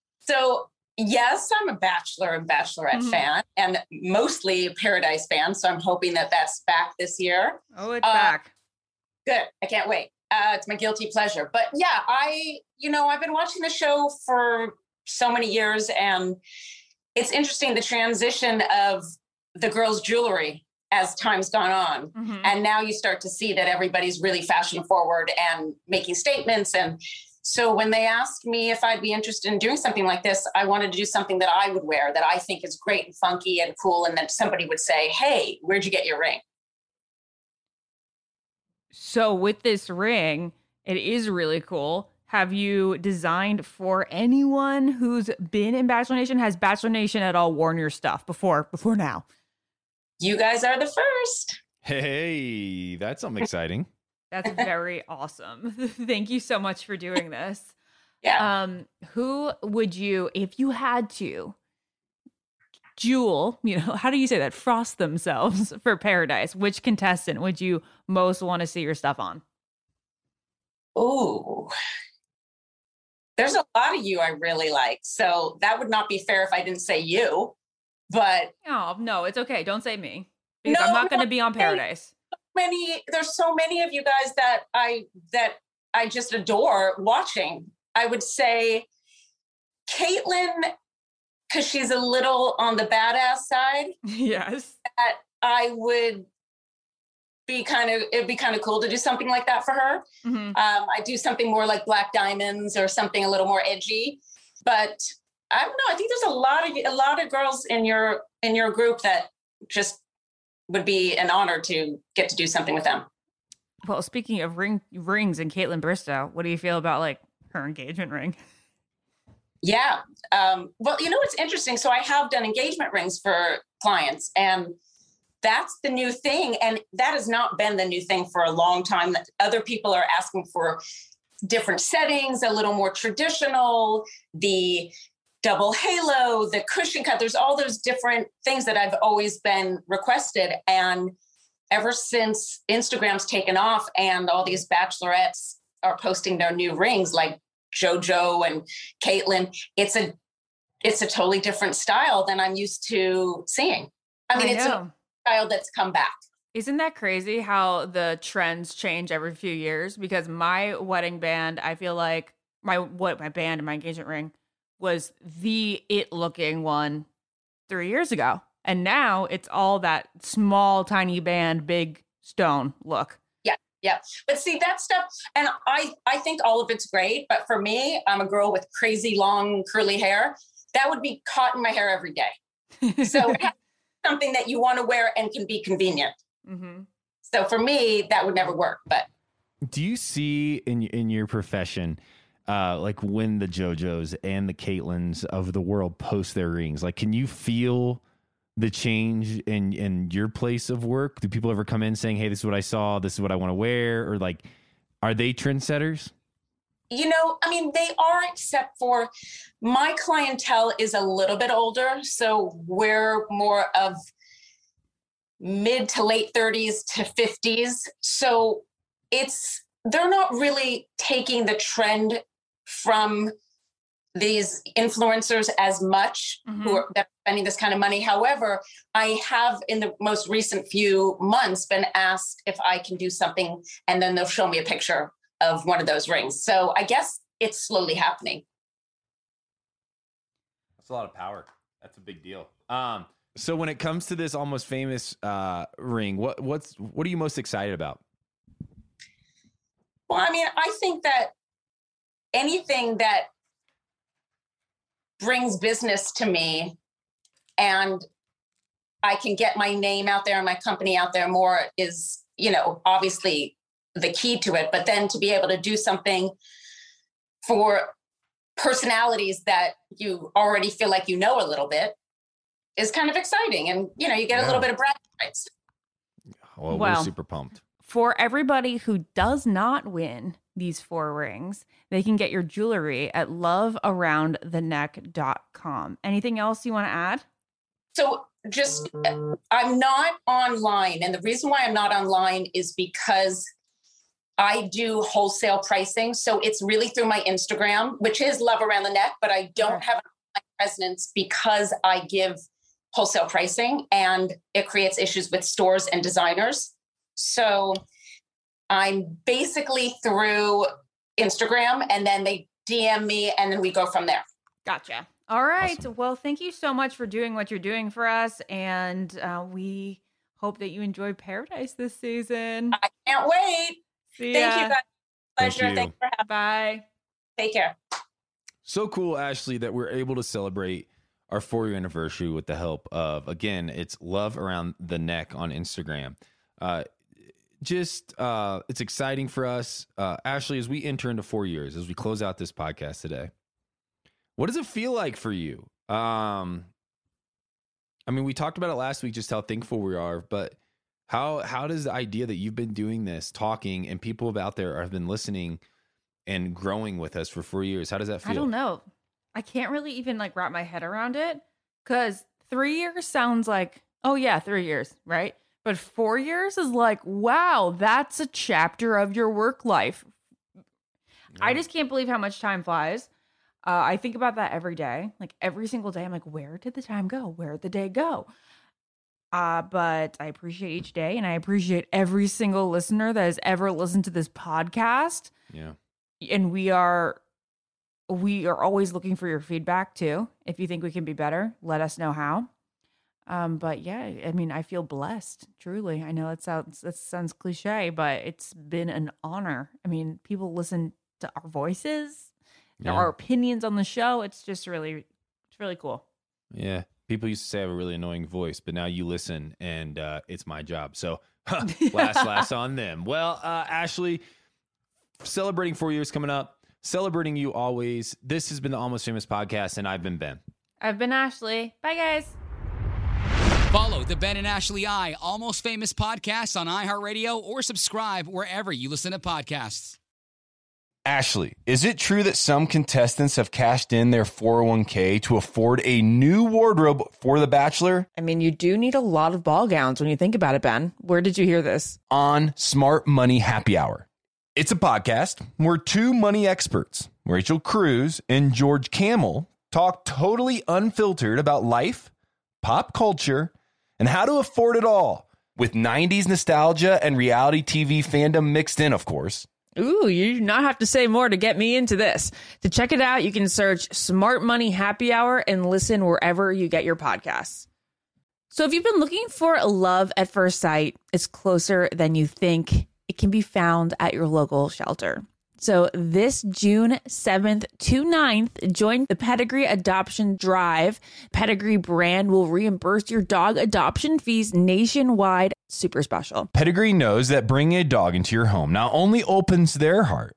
K: So, yes, I'm a Bachelor and Bachelorette
A: Mhm.
K: fan, and mostly a Paradise fan. So I'm hoping that that's back this year.
A: Oh, it's
K: Uh,
A: back.
K: Good. I can't wait. Uh, it's my guilty pleasure. But yeah, I, you know, I've been watching the show for so many years, and it's interesting the transition of the girls' jewelry as time's gone on.
A: Mhm.
K: And now you start to see that everybody's really fashion forward and making statements. And so when they asked me if I'd be interested in doing something like this, I wanted to do something that I would wear that I think is great and funky and cool. And then somebody would say, hey, where'd you get your ring?
A: So with this ring, it is really cool. Have you designed for anyone who's been in Bachelor Nation? Has Bachelor Nation at all worn your stuff before before now?
K: You guys are the first.
G: Hey, that's something exciting.
A: That's very awesome. Thank you so much for doing this.
K: Yeah.
A: Um, who would you, if you had to, jewel, you know, how do you say that? Frost themselves for Paradise. Which contestant would you most want to see your stuff on?
K: Ooh. There's a lot of you I really like. So that would not be fair if I didn't say you. But
A: oh no, it's okay. Don't say me because
K: No,
A: I'm not going to
K: no,
A: be on Paradise.
K: many there's so many of you guys that I that I just adore watching. I would say Caitlin, because she's a little on the badass side.
A: Yes.
K: That I would be kind of it'd be kind of cool to do something like that for her.
A: Mm-hmm.
K: Um, I do something more like Black Diamonds or something a little more edgy. But I don't know. I think there's a lot of a lot of girls in your in your group that just would be an honor to get to do something with them.
A: Well, speaking of ring rings and Caitlin Bristow, what do you feel about like her engagement ring?
K: Yeah. Um, well, you know what's interesting? So I have done engagement rings for clients, and that's the new thing. And that has not been the new thing for a long time. That other people are asking for different settings, a little more traditional, the double halo, the cushion cut. There's all those different things that I've always been requested. And ever since Instagram's taken off and all these bachelorettes are posting their new rings, like JoJo and Caitlin, it's a it's a totally different style than I'm used to seeing. I mean,
A: I
K: it's
A: know.
K: a style that's come back.
A: Isn't that crazy how the trends change every few years? Because my wedding band, I feel like my what my band and my engagement ring was the it looking one three years ago. And now it's all that small, tiny band, big stone look.
K: Yeah, yeah. But see that stuff, and I, I think all of it's great. But for me, I'm a girl with crazy long curly hair. That would be caught in my hair every day. So something that you want to wear and can be convenient.
A: Mm-hmm.
K: So for me, that would never work. But
G: do you see in in your profession, uh, like when the JoJos and the Caitlins of the world post their rings, like can you feel the change in in your place of work? Do people ever come in saying, "Hey, this is what I saw. This is what I want to wear," or like, are they trendsetters?
K: you know, I mean, they are, except for my clientele is a little bit older, so we're more of mid to late thirties to fifties. So it's, they're not really taking the trend from these influencers as much
A: Mhm.
K: who are that are spending this kind of money. However, I have in the most recent few months been asked if I can do something, and then they'll show me a picture of one of those rings. So I guess it's slowly happening.
G: That's a lot of power. That's a big deal. Um, so when it comes to this Almost Famous uh, ring, what what's what are you most excited about?
K: Well, I mean, I think that anything that brings business to me and I can get my name out there and my company out there more is, you know, obviously the key to it. But then to be able to do something for personalities that you already feel like you know a little bit is kind of exciting. And, you know, you get
G: Yeah.
K: a little bit of bragging rights.
G: Well,
A: Well,
G: we're super pumped.
A: For everybody who does not win these four rings, they can get your jewelry at love around the neck dot com. Anything else you want to add?
K: So just, I'm not online. And the reason why I'm not online is because I do wholesale pricing. So it's really through my Instagram, which is Love Around the Neck, but I don't
A: Okay.
K: have an online presence because I give wholesale pricing and it creates issues with stores and designers. So I'm basically through Instagram, and then they D M me and then we go from there.
A: Gotcha. All right.
G: Awesome.
A: Well, thank you so much for doing what you're doing for us. And uh, we hope that you enjoy Paradise this season.
K: I can't wait.
A: See
K: Thank
A: ya.
K: you guys.
G: Thank
K: Pleasure.
G: you.
K: Thanks for having
A: Bye.
K: me. Take care.
G: So cool, Ashley, that we're able to celebrate our four-year anniversary with the help of, again, it's Love Around the Neck on Instagram. Uh, just, uh, it's exciting for us. Uh, Ashley, as we enter into four years, as we close out this podcast today, what does it feel like for you? Um, I mean, we talked about it last week, just how thankful we are, but how how does the idea that you've been doing this, talking, and people out there have been listening and growing with us for four years, how does that feel?
A: I don't know. I can't really even like wrap my head around it because three years sounds like, oh yeah, three years, right? But four years is like, wow, that's a chapter of your work life. I just can't believe how much time flies. Uh, I think about that every day. Like every single day, I'm like, where did the time go? Where did the day go? Uh, but I appreciate each day, and I appreciate every single listener that has ever listened to this podcast.
G: Yeah.
A: And we are we are always looking for your feedback too. If you think we can be better, let us know how. Um, but yeah, I mean, I feel blessed, truly. I know it sounds that sounds cliche, but it's been an honor. I mean, people listen to our voices,
G: Yeah.
A: our opinions on the show. It's just really, it's really cool.
G: Yeah. People used to say I have a really annoying voice, but now you listen and uh, it's my job. So last, last on them. Well, uh, Ashley, celebrating four years coming up, celebrating you always. This has been the Almost Famous Podcast, and I've been Ben.
A: I've been Ashley. Bye, guys.
F: Follow the Ben and Ashley I Almost Famous Podcast on iHeartRadio or subscribe wherever you listen to podcasts.
E: Ashley, is it true that some contestants have cashed in their four oh one k to afford a new wardrobe for The Bachelor?
A: I mean, you do need a lot of ball gowns when you think about it, Ben. Where did you hear this?
E: On Smart Money Happy Hour. It's a podcast where two money experts, Rachel Cruz and George Camel, talk totally unfiltered about life, pop culture, and how to afford it all, with nineties nostalgia and reality T V fandom mixed in, of course.
A: Ooh, you do not have to say more to get me into this. To check it out, you can search Smart Money Happy Hour and listen wherever you get your podcasts. So if you've been looking for love at first sight, it's closer than you think. It can be found at your local shelter. So this June seventh to ninth, join the Pedigree Adoption Drive. Pedigree brand will reimburse your dog adoption fees nationwide. Super special.
E: Pedigree knows that bringing a dog into your home not only opens their heart,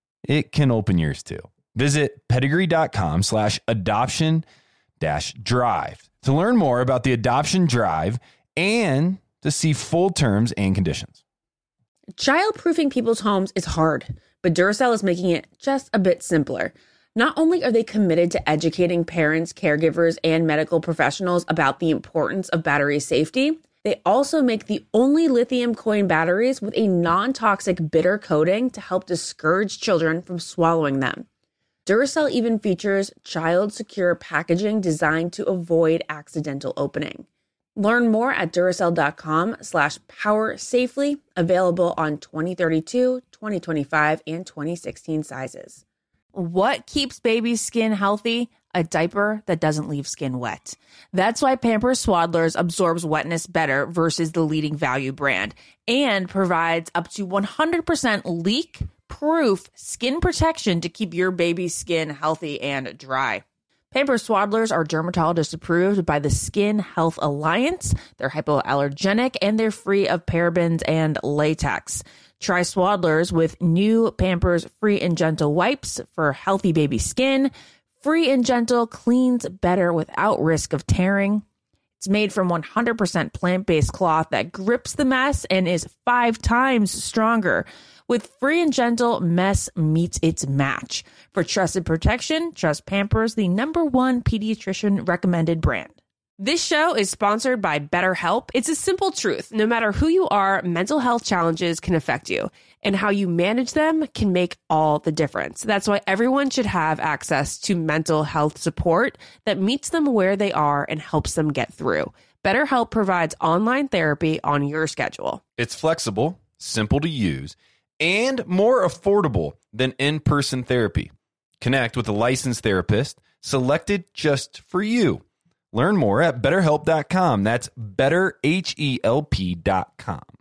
E: it can open yours too. Visit pedigree.com slash adoption dash drive to learn more about the adoption drive and to see full terms and conditions.
I: Child-proofing people's homes is hard, but Duracell is making it just a bit simpler. Not only are they committed to educating parents, caregivers, and medical professionals about the importance of battery safety, they also make the only lithium coin batteries with a non-toxic bitter coating to help discourage children from swallowing them. Duracell even features child-secure packaging designed to avoid accidental opening. Learn more at Duracell.com slash power safely, available on twenty thirty-two, twenty twenty-five, and twenty sixteen sizes.
A: What keeps baby skin healthy? A diaper that doesn't leave skin wet. That's why Pampers Swaddlers absorbs wetness better versus the leading value brand and provides up to one hundred percent leak-proof skin protection to keep your baby's skin healthy and dry. Pampers Swaddlers are dermatologist approved by the Skin Health Alliance. They're hypoallergenic and they're free of parabens and latex. Try Swaddlers with new Pampers Free and Gentle wipes for healthy baby skin. Free and Gentle cleans better without risk of tearing. It's made from one hundred percent plant-based cloth that grips the mess and is five times stronger. With Free and Gentle, mess meets its match. For trusted protection, trust Pampers, the number one pediatrician recommended brand.
L: This show is sponsored by BetterHelp. It's a simple truth. No matter who you are, mental health challenges can affect you, and how you manage them can make all the difference. That's why everyone should have access to mental health support that meets them where they are and helps them get through. BetterHelp provides online therapy on your schedule.
E: It's flexible, simple to use, and more affordable than in-person therapy. Connect with a licensed therapist selected just for you. Learn more at better help dot com. That's better help dot com.